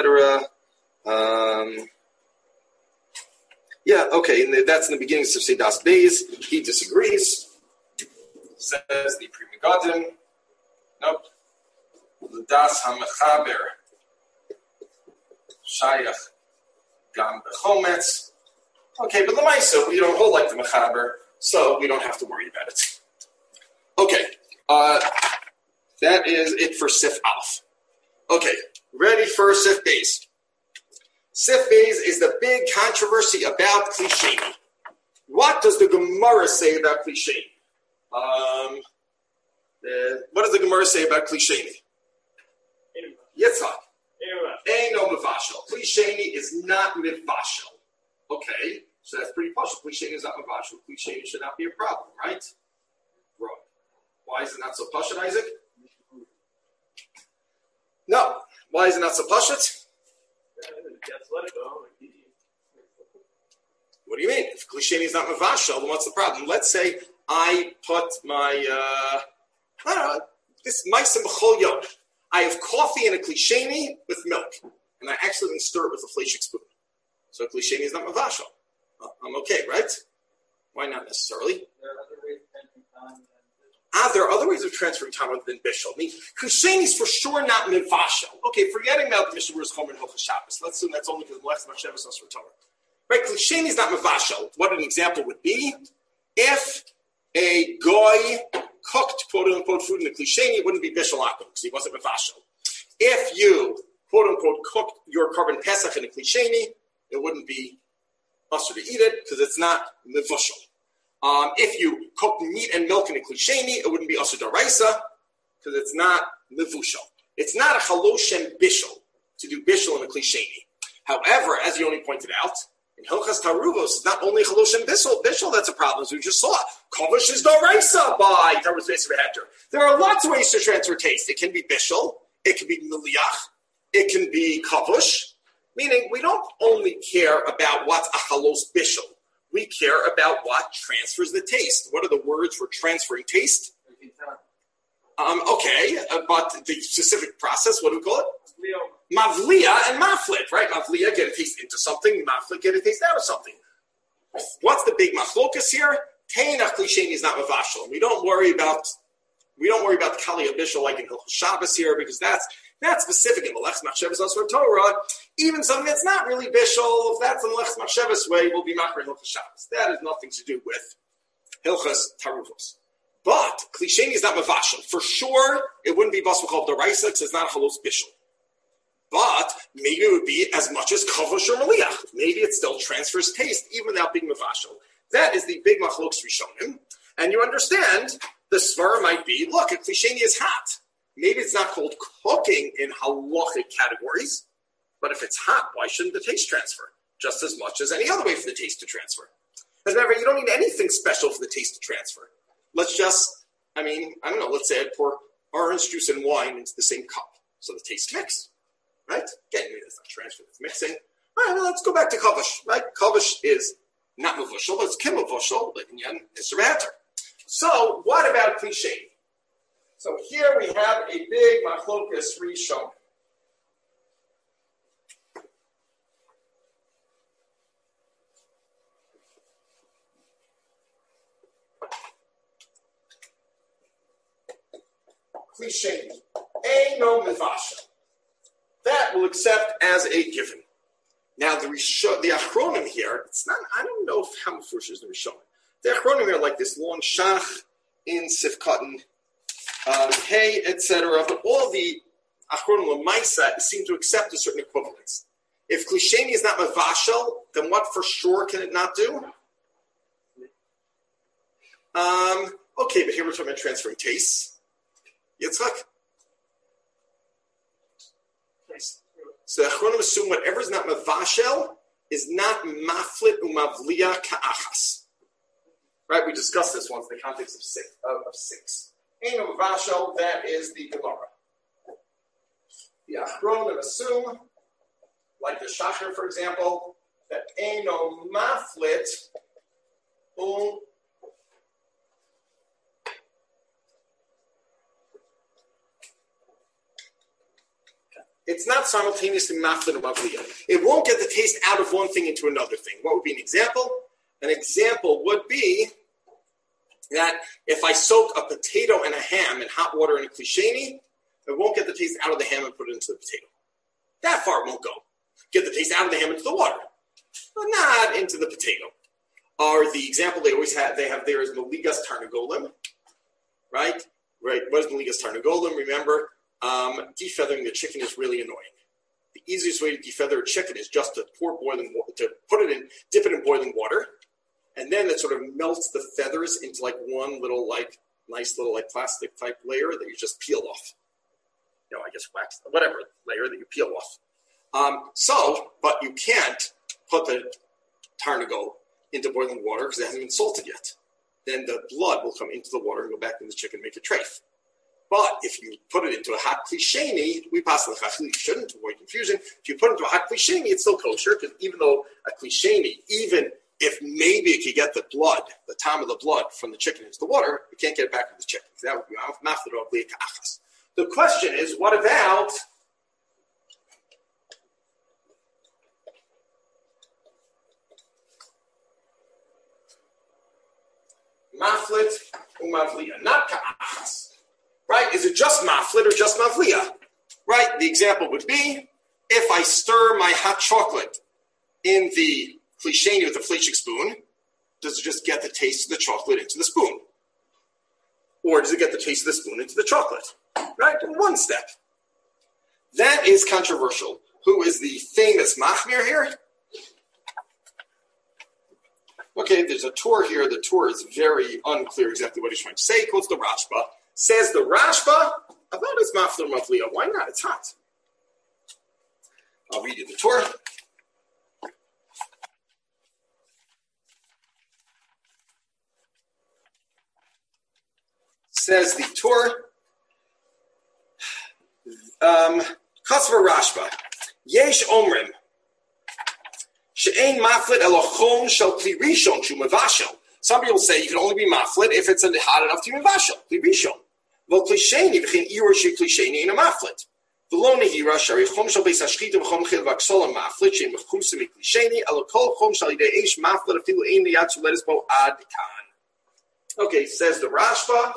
Yeah, okay, and that's in the beginning of Sifsei Das Beis. He disagrees. Says the Pri Megadim. Nope. Das HaMechaber Shayach Gam B'chometz. Okay, but the Maisa, we don't hold like the Mechaber, so we don't have to worry about it. Okay, that is it for Sif Aleph. Okay, ready for Sif Beis. Sif Beis is the big controversy about Kli Sheni. What does the Gemara say about Kli Sheni? What does the Gemara say about Kli Sheni? Yitzhak. Ain't no mivashel. Kli Sheni is not mivashel. Okay, so that's pretty posh. Kli Sheni is not mivashel. Kli Sheni should not be a problem, right? Wrong. Why is it not so pashut, Isaac? No. Why is it not so pashut? What do you mean? If Kli Sheni is not mivashel, then what's the problem? Let's say I put my this ma'aseh b'chol yom. I have coffee in a Kli Sheni with milk, and I actually didn't stir it with a fleshik spoon. So Kli Sheni is not mavashal. I'm okay, right? Why not necessarily? There are other ways of drinking time. There are other ways of transferring time other than bishul. I mean, klisheni is for sure not mivashel. Okay, forgetting about the Mishnah Berurah's Chomer and Hilchos Shabbos. Let's assume that's only because Melech Machshavos Asur Torah. Right, klisheni is not mivashel. What an example would be if a goy cooked quote unquote food in the klisheni, it wouldn't be bishul akum because he wasn't mivashel. If you quote unquote cooked your korban pesach in a klisheni, it wouldn't be usher to eat it because it's not mivashel. If you cook meat and milk in a klisheni, it wouldn't be asur daraisa because it's not levushal. It's not a haloshem bishul to do bishul in a klisheni. However, as you only pointed out, in Hilchas Taruvos, it's not only haloshem bishul that's a problem, as we just saw. Kavush is daraisa by Taruvos Beiser Heter. There are lots of ways to transfer taste. It can be bishul, it can be miliach, it can be kavush, meaning we don't only care about what's a halos bishul. We care about what transfers the taste. What are the words for transferring taste? But the specific process, what do we call it? Mavliya and maflit, right? Mavliya, get a taste into something. Maflit, get a taste out of something. What's the big machlokas here? Teinach klisheni is not mavashal. We don't worry about the kali bishul like in Hilchos Shabbos here because that's specific in Melech Machshavos Asur Torah. Even something that's not really bishul, if that's in Melech Machshavos way, will be makar in Hilchos Shabbos. That has nothing to do with Hilchas Taruvos. But klisheni is not mavashal. For sure, it wouldn't be basukal daraisa because it's not a halos bishul. But maybe it would be as much as kavush or maliach. Maybe it still transfers taste even without being mavashal. That is the big machlokes rishonim. And you understand the svara might be, look, a klisheni is hot. Maybe it's not called cooking in halachic categories, but if it's hot, why shouldn't the taste transfer? Just as much as any other way for the taste to transfer. As a matter of fact, you don't need anything special for the taste to transfer. Let's just, let's say I pour orange juice and wine into the same cup. So the taste mix, right? Again, it's not transfer, it's mixing. All right, well, let's go back to kavush, right? Kavush is not mavushal, but it's kimavushal, but it's a matter. So what about klisheni? So here we have a big machlokas rishon. Klisheni, eino mivashel. That we'll accept as a given. Now the achronim here, it's not. I don't know how mafurish is the rishon. The achronim here are like this long shach in sifkatan. Hey, etc. But all the achronim l'maisa seem to accept a certain equivalence. If klisheni is not mavashel, then what for sure can it not do? Okay, but here we're talking about transferring tastes. Yitzchak. So the achronim assume whatever is not mavashel is not maflit umavliya ka'achas. Right? We discussed this once in the context of six. Eino mavashel, that is the Gemara. The achronim assume, like the Shachar, for example, that eino maflit it's not simultaneously maflit or mavliya. It won't get the taste out of one thing into another thing. What would be an example? An example would be that if I soak a potato and a ham in hot water in a klisheni, it won't get the taste out of the ham and put it into the potato. That far it won't go. Get the taste out of the ham into the water, but not into the potato. Or the example they have there is maligas tarnagolim, right? Right. What is maligas tarnagolim? Remember, defeathering the chicken is really annoying. The easiest way to defeather a chicken is just to dip it in boiling water, and then it sort of melts the feathers into like one little nice little plastic type layer that you just peel off. I guess wax, whatever layer that you peel off. But you can't put the tarnagol into boiling water because it hasn't been salted yet. Then the blood will come into the water and go back in the chicken and make a treif. But if you put it into a hot klisheni, we pass the chachli, you shouldn't, to avoid confusion. If you put it into a hot klisheni, it's still kosher, because even though a klisheni, even if maybe it could get the blood, the time of the blood from the chicken into the water, you can't get it back to the chicken. That would be maflid or bliya ka'achas. The question is, what about maflit umavliya, not ka'achas. Right? Is it just maflit or just mavliya? Right? The example would be if I stir my hot chocolate in the klisheni with a fleishik spoon, does it just get the taste of the chocolate into the spoon? Or does it get the taste of the spoon into the chocolate? Right? In one step. That is controversial. Who is the famous machmir here? Okay, there's a Tur here. The Tur is very unclear exactly what he's trying to say. He quotes the Rashba. Says the Rashba, about his mafler mafliya. Why not? It's hot. I'll read you the Tur. Says the Tur, Kasvar Rashba, Yesh Omrim, She'ein maflit elochon shel kli rishon shu mevashel. Some people say you can only be maflit if it's hot enough to be mevashel, kli rishon. Vel kli sheni v'chein iur she kli sheni in a maflit. V'lo nehira shari chom shel beis hashchita v'chom chil v'aksol maflit she'en mechusim kli sheni elokol chom shel yidei eish maflit afilu ein liyad shuletis bo ad kan. Okay, says the Rashba.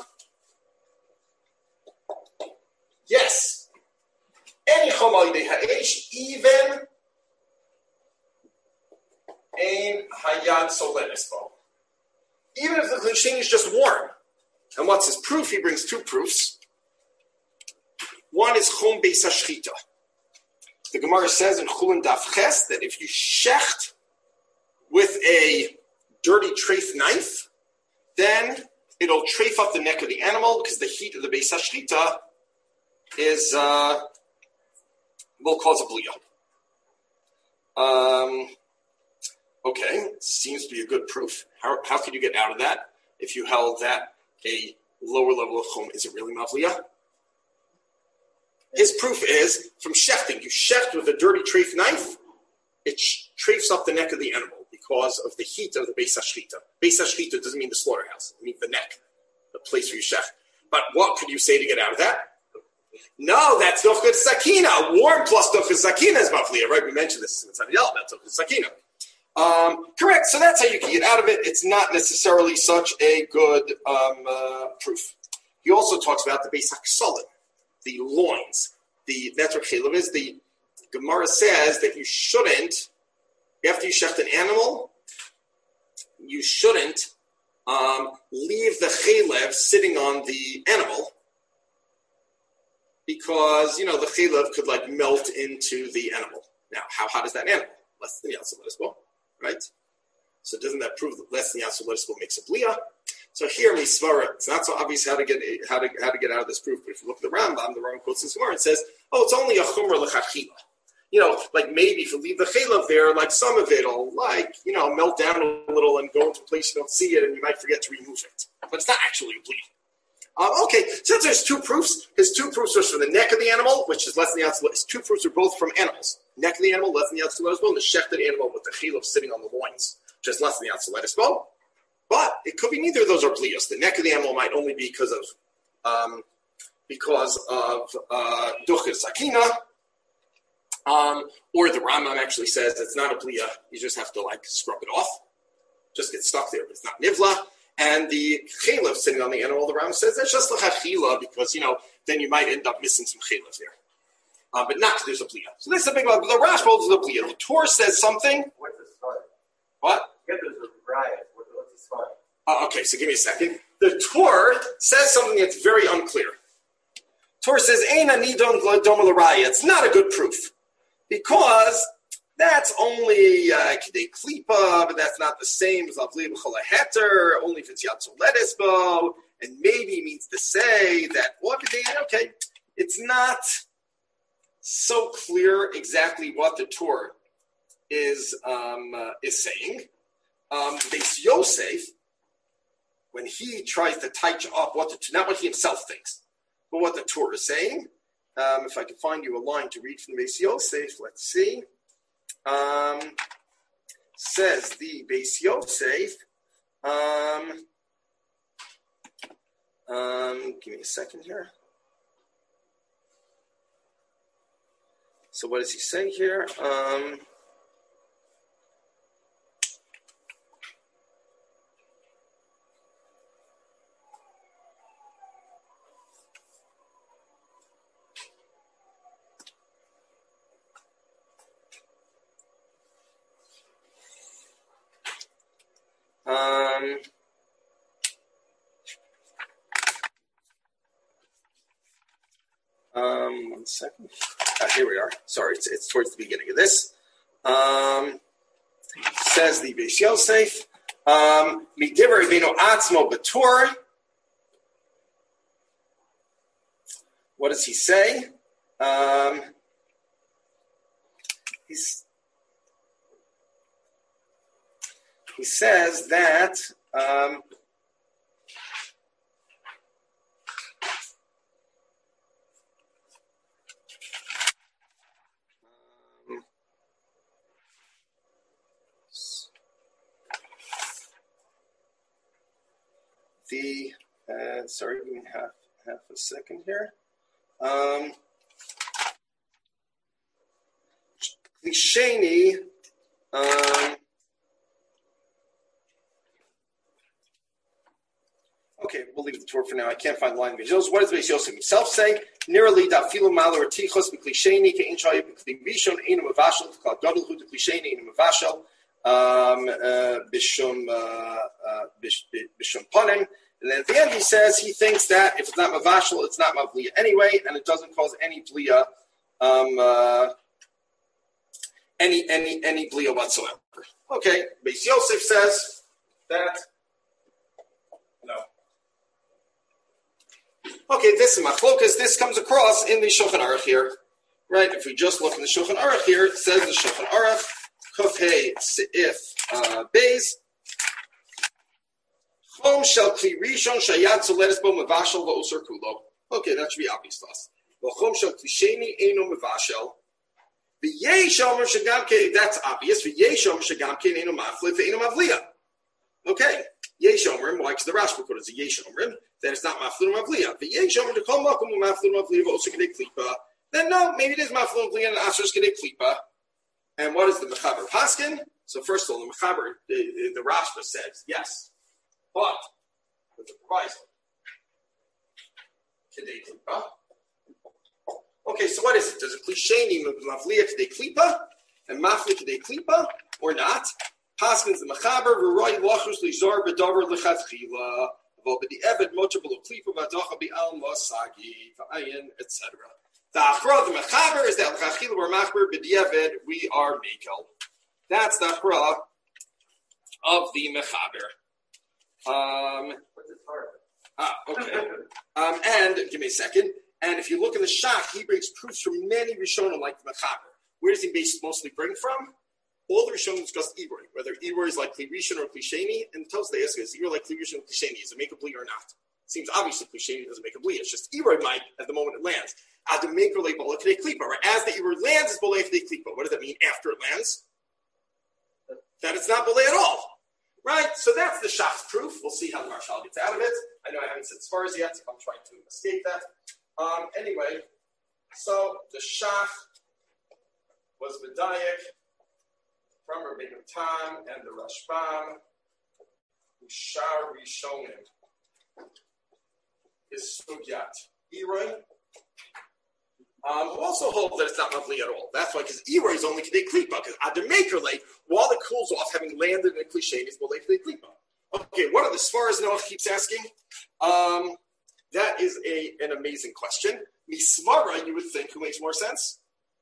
Yes, any chom al yidei ha'eish, even ein hayad solenisbo. Even if the klisheni is just warm. And what's his proof? He brings two proofs. One is chum beis hashchita. The Gemara says in Chulin Daf Ches that if you shecht with a dirty treif knife, then it'll treif up the neck of the animal because the heat of the beis hashchita is will cause a bliya. Okay, seems to be a good proof. How could you get out of that if you held that a lower level of chum isn't really mavliya? His proof is from shechting. You shecht with a dirty treif knife, it treifs up the neck of the animal because of the heat of the beis hashchita. Beis hashchita doesn't mean the slaughterhouse; it means the neck, the place where you shecht. But what could you say to get out of that? No, that's dochad sakina. Warm plus dochad sakina is mavliya, right? We mentioned this in the Tzadiyah about dochad sakina. Correct. So that's how you can get out of it. It's not necessarily such a good proof. He also talks about the beis haksolin, the loins. That's what chelav is. The Gemara says that you shouldn't, after you shecht an animal, you shouldn't leave the chelav sitting on the animal because, the chelav could melt into the animal. Now, how hot is that animal? Less than Yatzel Letisbo. Right? So doesn't that prove that less than Yatzel Letisbo makes a bliya? So here Misvara, it's not so obvious how to get out of this proof. But if you look at the Rambam quotes this Gemara, it says, "Oh, it's only a chumra l'chachila." Maybe if you leave the chelav there, some of it'll melt down a little and go into a place you don't see it, and you might forget to remove it. But it's not actually a bliya. Okay, so there's two proofs. His two proofs are from the neck of the animal, which is less than Yatzel. His two proofs are both from animals. Neck of the animal, less than Yatzel Letisbo, and the shechted animal with the chelav sitting on the loins, which is less than Yatzel Letisbo. But it could be neither of those are blios. The neck of the animal might only be because of duchas sakina, or the Rambam actually says it's not a blia. You just have to scrub it off, just get stuck there, but it's not nivla. And the chelav sitting on the animal, the Rambam says that's just l'chachila because then you might end up missing some chelav there, but not there's a blia. So this is a big one. The Rash holds the blia. The Torah says something. What's the start? What? Get there's a riot. What's the start? Okay, so give me a second. The Torah says something that's very unclear. Torah says, Eina nidon doma l'raya. It's not a good proof. Because that's only kidei klipa, but that's not the same as avli b'chol heter, only if it's Yatzel Letisbo, and maybe means to say that, okay, it's not so clear exactly what the Torah is saying. Beis Yosef, when he tries to touch up not what he himself thinks, but what the Torah is saying. If I can find you a line to read from the Beis Yosef, let's see. Says the Beis Yosef. Give me a second here. So what does he say here? One second. Here we are. Sorry, it's towards the beginning of this. Says the Beis Yosef, Midiver Avinu Atzmo Batur. What does he say? He says that sorry, give me half a second here. Klisheni, okay, we'll leave the tour for now. I can't find the line. What does Beis Yosef himself say? Nirali dafilu maler tichos b'klisheni kein shayu b'klishon einu mavashel t'kal gadol hu t'klisheni einu mavashel b'shum panim. And then at the end he says he thinks that if it's not mavashel, it's not mavliya anyway, and it doesn't cause any bliya, any bliya whatsoever. Okay, Beis Yosef says that no. Okay, this is machlokas. This comes across in the Shulchan Aruch here, right? If we just look in the Shulchan Aruch here, it says the Shulchan Aruch Kuf Hey Seif Beis. Okay, that should be obvious to us. That's obvious. Okay, yesh omrim, like the Rashba quote is a yesh omrim, then it's not maflun mavliya. Yesh omrim to call makom maflun mavliya also kedei klipa. Then no, maybe it is maflun mavliya and asher's kedei klipa. And what is the mechaber paskin? So first of all, the mechaber, the Rashba says yes. But with the proviso, kedei klipa. Okay, so what is it? Does a klisheni mavliya kedei klipa and mafli kedei klipa or not? Paskins the mechaber v'roi lachus lizor b'davar lechatchila v'obedi ebed mocha below klipa v'adacha b'al masagi v'ayin etc. The achra the mechaber is that lechatchila we're machber b'diavad we are mekel. That's the achra of the mechaber. Okay. And give me a second. And if you look in the Shach, he brings proofs from many Rishonim like the Mechaber. Where does he mostly bring from? All the Rishonim discuss Ibroi, whether Ibroi is like Kli Rishon or Kli Sheni. And the Tos they ask is Ibroi like Kli Rishon or Kli Sheni? Is it make a bli or not? Seems obvious that Kli Sheni doesn't make a bli. It's just Ibroi might at the moment it lands. As the Ibroi lands, it's Bolei K'dei Klipa. What does that mean after it lands? That it's not Bolei at all. Right, so that's the Shach's proof. We'll see how the Marshal gets out of it. I know I haven't said Sfars yet, so I'm trying to escape that. Anyway, so the Shach was B'dayek from Rabbeinu Tam and the Rashbam, Ushar Rishonim, is Sugyat Iroy, who also hold that it's not lovely at all. That's why, because Iroy is only Kedei Klipa, because Adamakerle, while it cools off, having landed in a cliche, is Bolei Kedei Klipa. Okay, what are the Sfars Noah keeps asking? That is an amazing question. Misvara, you would think, who makes more sense?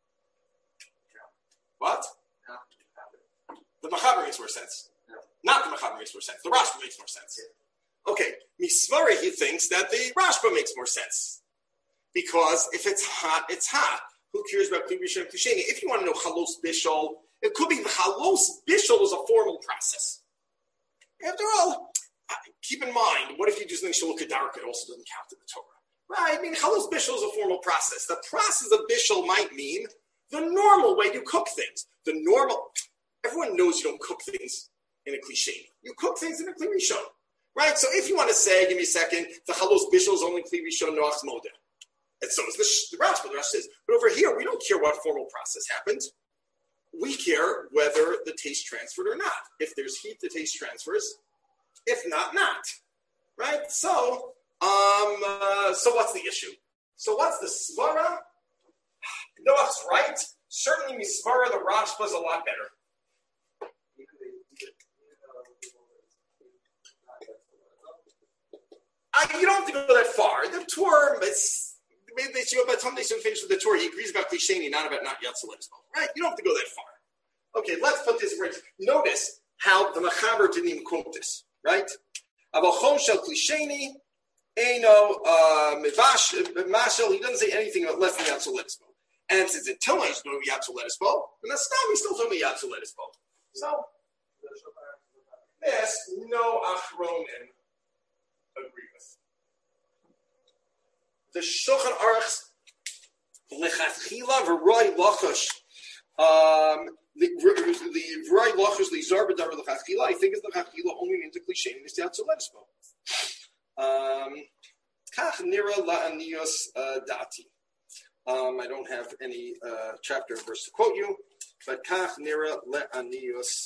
What? The Mechaber makes more sense. Not the Mechaber makes more sense. The Rashba makes more sense. Okay, Misvara, he thinks that the Rashba makes more sense. Because if it's hot, it's hot. Who cares about Kli Rishon and Kli Sheni? If you want to know Chalos Bishol, it could be the Chalos Bishol is a formal process. After all, keep in mind, what if you do something Shalom Kedarka? It also doesn't count in the Torah. Right? I mean, Chalos Bishol is a formal process. The process of Bishol might mean the normal way you cook things. Everyone knows you don't cook things in a cliche. You cook things in a Kli Rishon. Right? So if you want to say, give me a second, the Chalos Bishol is only Kli Rishon Noach Modeh. And so is the Rashba. The Rashba says, but over here, we don't care what formal process happens. We care whether the taste transferred or not. If there's heat, the taste transfers. If not, not. Right? So what's the issue? So what's the svara? Noach's right. Certainly, misvara, the Rashba is a lot better. you don't have to go that far. The Torah, maybe they should go by the time they soon finish with the Torah. He agrees about Klisheni, not about not Yatzalim. Right? You don't have to go that far. Okay, let's put this right. Notice how the Machaber didn't even quote this, right? Avachon shel Klisheni, Eino Mashal. He doesn't say anything about less than Yatzalim. And since it tells us no Yatzalim, then that's not we still told me Yatzalim. So this no Achronim agree with. The Shulchan Aruch lechatchila v'roi lachash the v'roi lachash lizar b'davar lechatchila. I think it's lechatchila only means a cliche in this Yatzalim. Kach nira la'aniyos dati. I don't have any chapter and verse to quote you, but kach nira la'aniyos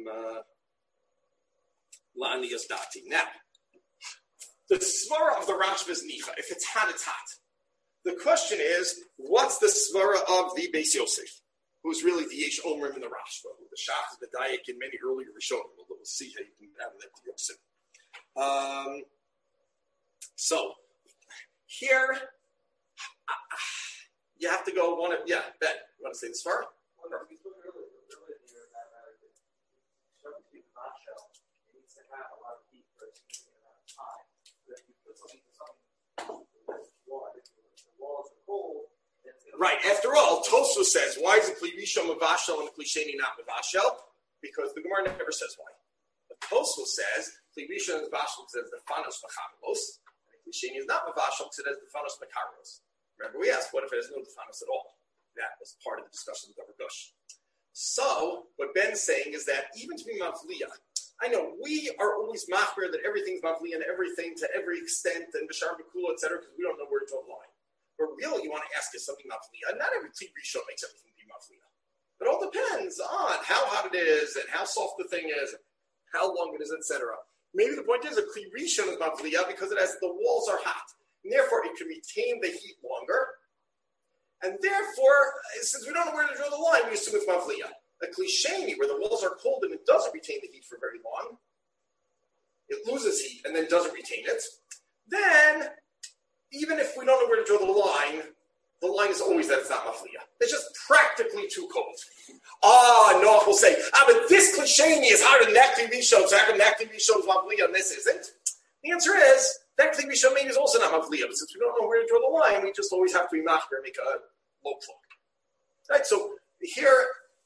dati. Now, the svara of the Rashba is nicha. If it's hot, it's hot. The question is, what's the svara of the Beis Yosef, who's really the Yesh Omrim in the Rashba, who the Shach is the Dayak in many earlier Rishonim. We'll see how you can get out of that to Yosef. So, here, you have to go one of, Ben, you want to say the svara? Right. After all, Tosfos says, why is it Kli Rishon Mavashel and Kli Sheni not Mavashel? Because the Gemara never says why. But Tosfos says Kli Rishon Mavashel says the Fanos Machabelos, and Kli Sheni is not Mavashel because it has the Fanos Makaros. Remember, we asked, what if it has no Fanos at all? That was part of the discussion with Dr. Gush. So, what Ben's saying is that even to be Mavliya, I know we are always machmer that everything's Mavliya and everything to every extent and Bashar Bakula, etc., because we don't know where to draw the line. But really, you want to ask is something Mavliya. Not every Kli Rishon makes everything be Mavliya. It all depends on how hot it is and how soft the thing is, and how long it is, etc. Maybe the point is a Kli Rishon is Mavliya because it has the walls are hot. And therefore, it can retain the heat longer. And therefore, since we don't know where to draw the line, we assume it's Mavliya. A Kli Sheni, where the walls are cold and it doesn't retain the heat for very long, it loses heat and then doesn't retain it, then even if we don't know where to draw the line is always that it's not Mavliya. It's just practically too cold. Noach will say, but this Kli Sheni is hotter than that Kli Rishon, so how come that Kli Rishon is Mavliya and this isn't? The answer is, that Kli Rishon maybe is also not Mavliya, but since we don't know where to draw the line, we just always have to be machmer and make a low plug. Right, so here,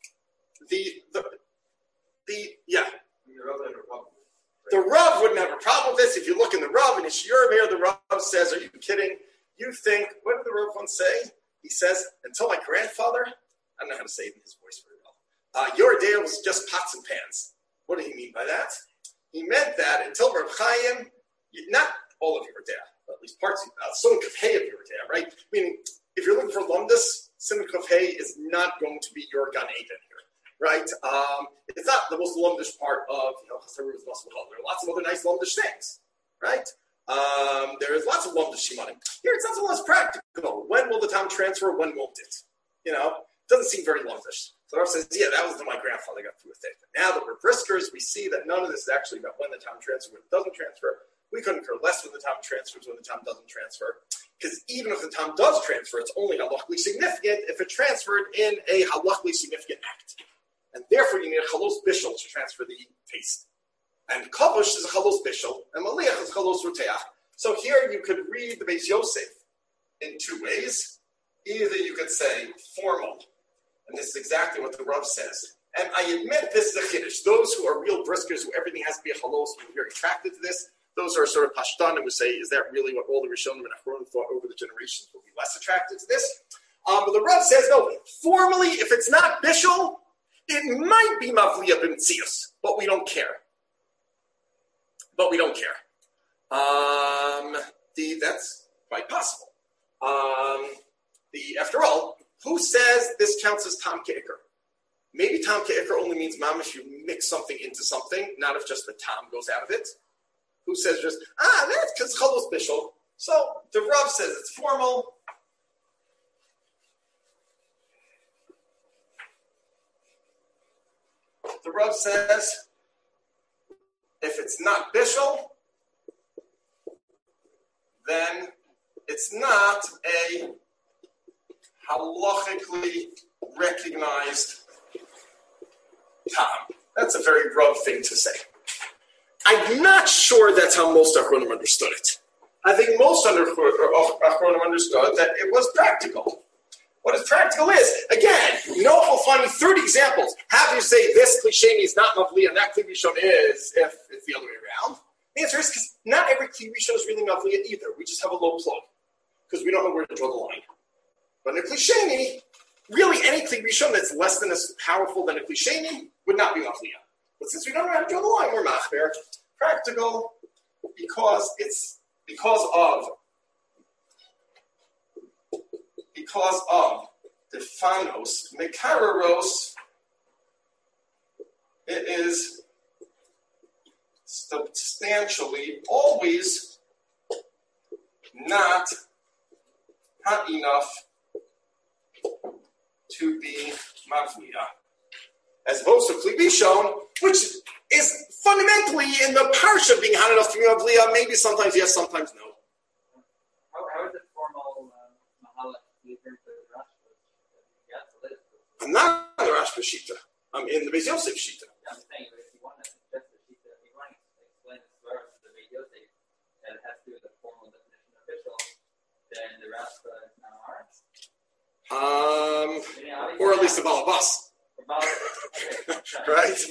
the Rav wouldn't have a problem with this. If you look in the Rav, and it's your here, the Rav says, are you kidding? You think, what did the Rav once say? He says, until my grandfather, I don't know how to say it in his voice very well, your day was just pots and pans. What did he mean by that? He meant that until Reb Chaim, not all of your day, at least parts of Simon Kafhei of your day, right? Meaning, if you're looking for Lumdus, Simon Kafhei is not going to be your Gan Eden here. Right? It's not the most lumdish part of, Chasaru's Muslim Hall. There are lots of other nice lumdish things. Right? There is lots of lumdish shimanim. Here, it's not so less practical. When will the time transfer? When won't it? It doesn't seem very lumdish. So Rav says, that was when my grandfather got through with it. But now that we're briskers, we see that none of this is actually about when the time transfers, when it doesn't transfer. We couldn't care less when the time transfers, when the time doesn't transfer. Because even if the time does transfer, it's only halachically significant if it transferred in a halachically significant act. And therefore, you need a chalos bishul to transfer the taste. And kavush is a chalos bishul, and maliach is chalos roteach. So here you could read the Beis Yosef in two ways. Either you could say formal, and this is exactly what the Rav says. And I admit this is a chiddush. Those who are real briskers, who everything has to be a chalos, will be very attracted to this. Those are sort of pashtan and would say, is that really what all the Rishonim and Achronim thought over the generations? Will be less attracted to this. But the Rav says, no, formally, if it's not bishul, it might be Mavliya b'Mitzias, but we don't care. That's quite possible. After all, who says this counts as Tam Ke'ikr? Maybe Tam Ke'ikr only means mamish, you mix something into something, not if just the Tam goes out of it. Who says just, that's because Chalos Bishul. So the Rav says it's formal. The Rav says, if it's not Bishul, then it's not a halachically recognized tam. That's a very rough thing to say. I'm not sure that's how most Achronim understood it. I think most Achronim understood that it was practical. What is practical is, again, we'll find 30 examples. How do you say this Klisheni is not Mavli and that Kli Rishon is if it's the other way around? The answer is because not every Kli Rishon is really Mavli either. We just have a low plug because we don't know where to draw the line. But in a Klisheni, really any Kli Rishon that's less than as powerful than a Klisheni would not be Mavli. But since we don't know how to draw the line, we're Machmer. Practical because of the Phanos, Mekaros, it is substantially always not hot enough to be Mavliya. As opposed to Kli Rishon, which is fundamentally in the parsha being hot enough to be Mavliya, maybe sometimes yes, sometimes no. How is it formal Mahalach in terms of the Rashba? I'm not in the Rashba Shita. I'm in the Beis Yosef Shita. I'm saying that if you want to suggest the Shita, if you want to explain this verse to the Beis Yosef, that it has to do with the formal definition of official, then the Rashba is not ours. Or at least the Balabas. Right?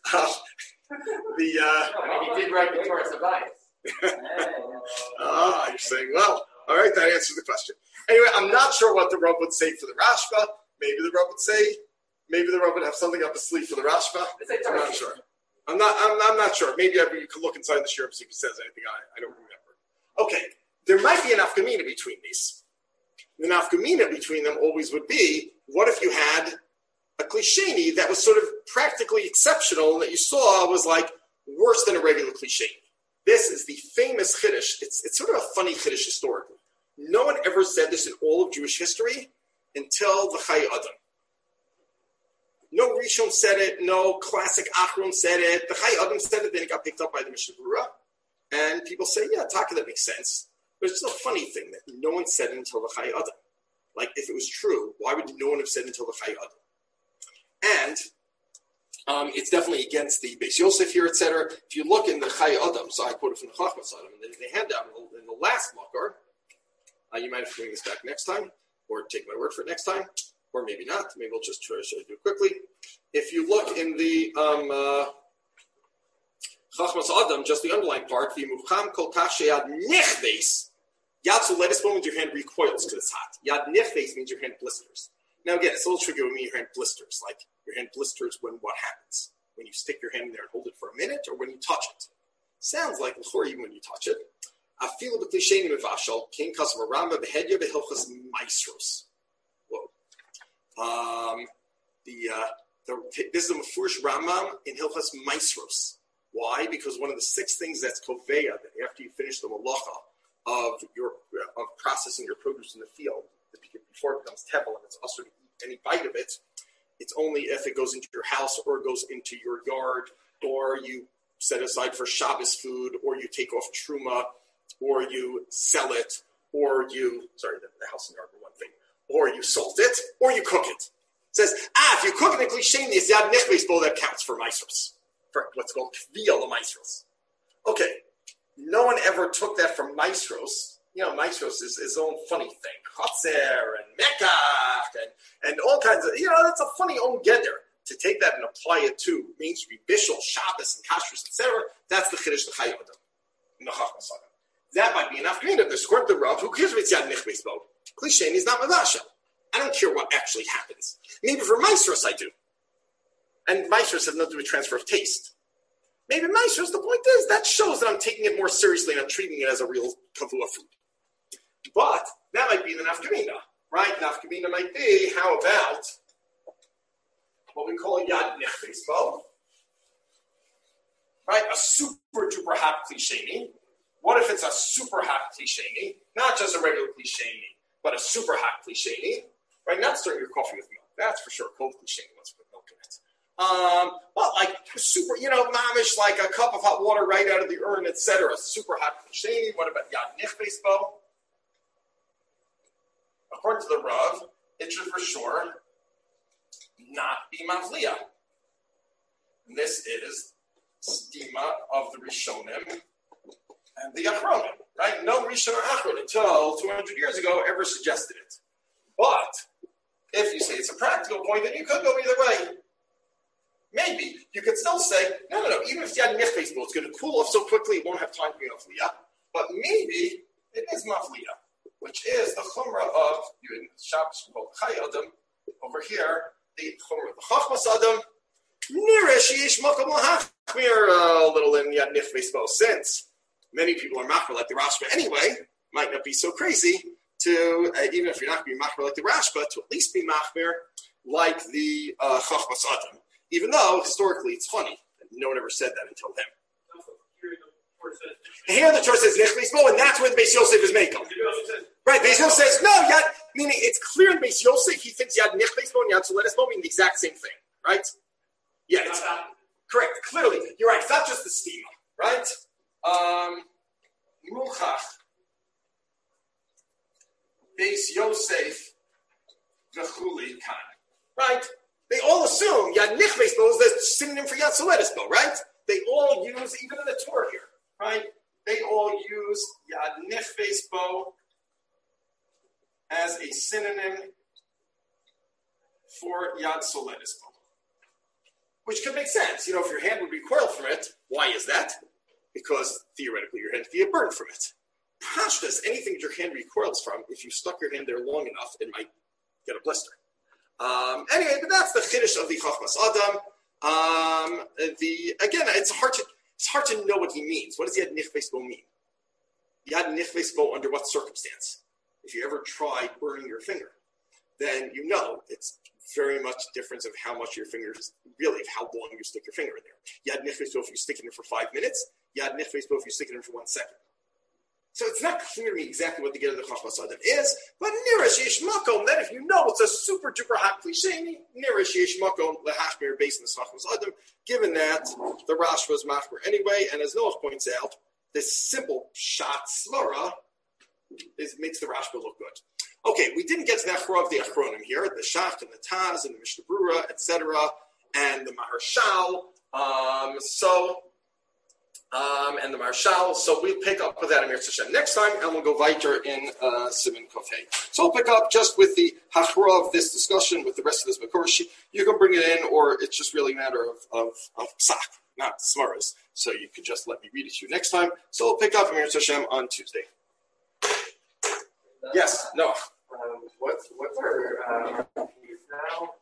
He did write the Torah Sabayis. You're saying, well, all right, that answers the question. Anyway, I'm not sure what the Rav would say for the Rashba. Maybe the Rav would have something up his sleeve for the Rashba. I'm not sure. I'm not sure. Maybe you could look inside the shirts if he says anything. I don't remember. Okay, there might be an afkamina between these. The afkamina between them always would be, what if you had a klisheni that was sort of practically exceptional and that you saw was like worse than a regular klisheni? This is the famous chiddush. It's sort of a funny chiddush historically. No one ever said this in all of Jewish history until the Chai Adam. No Rishon said it. No classic Achron said it. The Chai Adam said it. Then it got picked up by the Mishnah Berurah. And people say, yeah, Taka, that makes sense. But it's just a funny thing that no one said it until the Chai Adam. Like, if it was true, why would no one have said it until the Chai Adam? And it's definitely against the Beis Yosef here, etc. If you look in the Chai Adam, so I quote it from the Chachmas Adam, and they hand out in the last Makar, you might have to bring this back next time, or take my word for it next time, or maybe not. Maybe we'll just try to do it quickly. If you look in the Chachmas Adam, just the underlying part, V'mucham kol kach sheyad nechves. Yad, so let us know when your hand recoils because it's hot. Yad nechves means your hand blisters. Now again, it's a little tricky when your hand blisters. Like, your hand blisters when what happens? When you stick your hand in there and hold it for a minute, or when you touch it? Sounds like l'chor even when you touch it. Afilu b'klisheni mevashal king kasam ramba behedya behilchas maestros. Whoa. This is a mefurish Rambam in Hilchas Maestros. Why? Because one of the 6 things that's koveya, that after you finish the malacha of processing your produce in the field, before it becomes tevel and it's also to eat any bite of it, it's only if it goes into your house or it goes into your yard, or you set aside for Shabbos food, or you take off truma, or you sell it, or you, the house and yard are one thing, or you salt it, or you cook it. It says, if you cook it in klisheni, it's yad nechves bo, that counts for maestros, for what's called kviyah maestros. Okay, no one ever took that from maestros. Maestros is his own funny thing. Chotzer and Mekach and all kinds of, that's a funny own geder. To take that and apply it to mainstream Bishul, Shabbos, and Kashrus, etc., that's the Chiddush, the Chai Adam, in the Chachmas Adam. That might be enough. If there's squirt the Rav, who cares if it's Yad Nichbeis Bo? Klisheni is not Mavasha. I don't care what actually happens. Maybe for Maestros I do. And Maestros have nothing to do with transfer of taste. Maybe Maestros, the point is, that shows that I'm taking it more seriously and I'm treating it as a real kavua food. But that might be the nafkamina, right? Nafkamina might be, how about what we call a yad nechves bo, right? A super duper hot klisheni. What if it's a super hot klisheni? Not just a regular klisheni, but a super hot klisheni, right? Not stirring your coffee with milk. That's for sure. Cold klisheni, let's put milk in it. But like super, mamish, like a cup of hot water right out of the urn, etc. Super hot sheni. What about Yad Nichbes Bo? According to the Rav, it should for sure not be mavliya. And this is stima of the Rishonim and the Achronim, right? No Rishon or Achron until 200 years ago ever suggested it. But if you say it's a practical point, then you could go either way. Maybe you could still say, no. Even if you had Nichbes Bo, it's going to cool off so quickly it won't have time to be mavliya. But maybe it is mavliya, which is the chumrah of in Shabbos called Chai Adam. Over here, the chumrah of the Chachmas Adam. Nirish yish makom lahachmir a little in Yad Nichbes Bo, since many people are machmir like the Rashba anyway. Might not be so crazy to even if you're not going to be machmir like the Rashba, to at least be machmir like the Chachmas Adam. Even though historically it's funny, no one ever said that until him. Here the Torah says Nichbes Bo, and that's where the Beis Yosef is making. Right, Beis Yosef says no. Yad, meaning it's clear in Beis Yosef he thinks Yad Nichbes Bo and Yad Soledes Bo mean the exact same thing, right? Yeah, it's correct. Clearly, you're right. It's not just the stima, right? Mulchach, Beis Yosef, v'chuli kan, right? They all assume Yad Nichbes Bo is the synonym for Yad Soledes Bo, right? They all use, even in the Torah here, right? They all use Yad Nichbes Bo as a synonym for Yad Soledes Bo, which could make sense. If your hand would recoil from it, why is that? Because theoretically your hand could get burned from it. Pashtas, anything that your hand recoils from, if you stuck your hand there long enough, it might get a blister. Anyway, but that's the chiddush of the Chachmas Adam. Again, it's hard to know what he means. What does Yad Nichbes Bo mean? Yad Nichbes Bo under what circumstance? If you ever tried burning your finger, then you know it's very much difference of how much your fingers, really, of how long you stick your finger in there. Yad Nichbes Bo if you stick it in for 5 minutes. Yad Nichbes Bo if you stick it in for 1 second. So it's not clear to me exactly what the get of the Chachmas Adam is, but Nirish Yesh Makom, that if you know it's a super duper hot cliche, Nirish Yesh Makom lehachmir based on the Chachmas Adam, given that the Rashba was machmir anyway, and as Noach points out, this simple shot svara makes the Rashba look good. Okay, we didn't get to the Achra of the Achronim here, the Shach and the Taz and the Mishnah Brura, etc., and the Maharshal. And the Marshal. So we'll pick up with that in Mirz Hashem next time, and we'll go weiter in Siman Kofei. So we'll pick up just with the hachra of this discussion with the rest of this Makorshi. You can bring it in, or it's just really a matter of psak, not smaras. So you could just let me read it to you next time. So we'll pick up in Mirz Hashem on Tuesday. Yes, Noah. What's our now?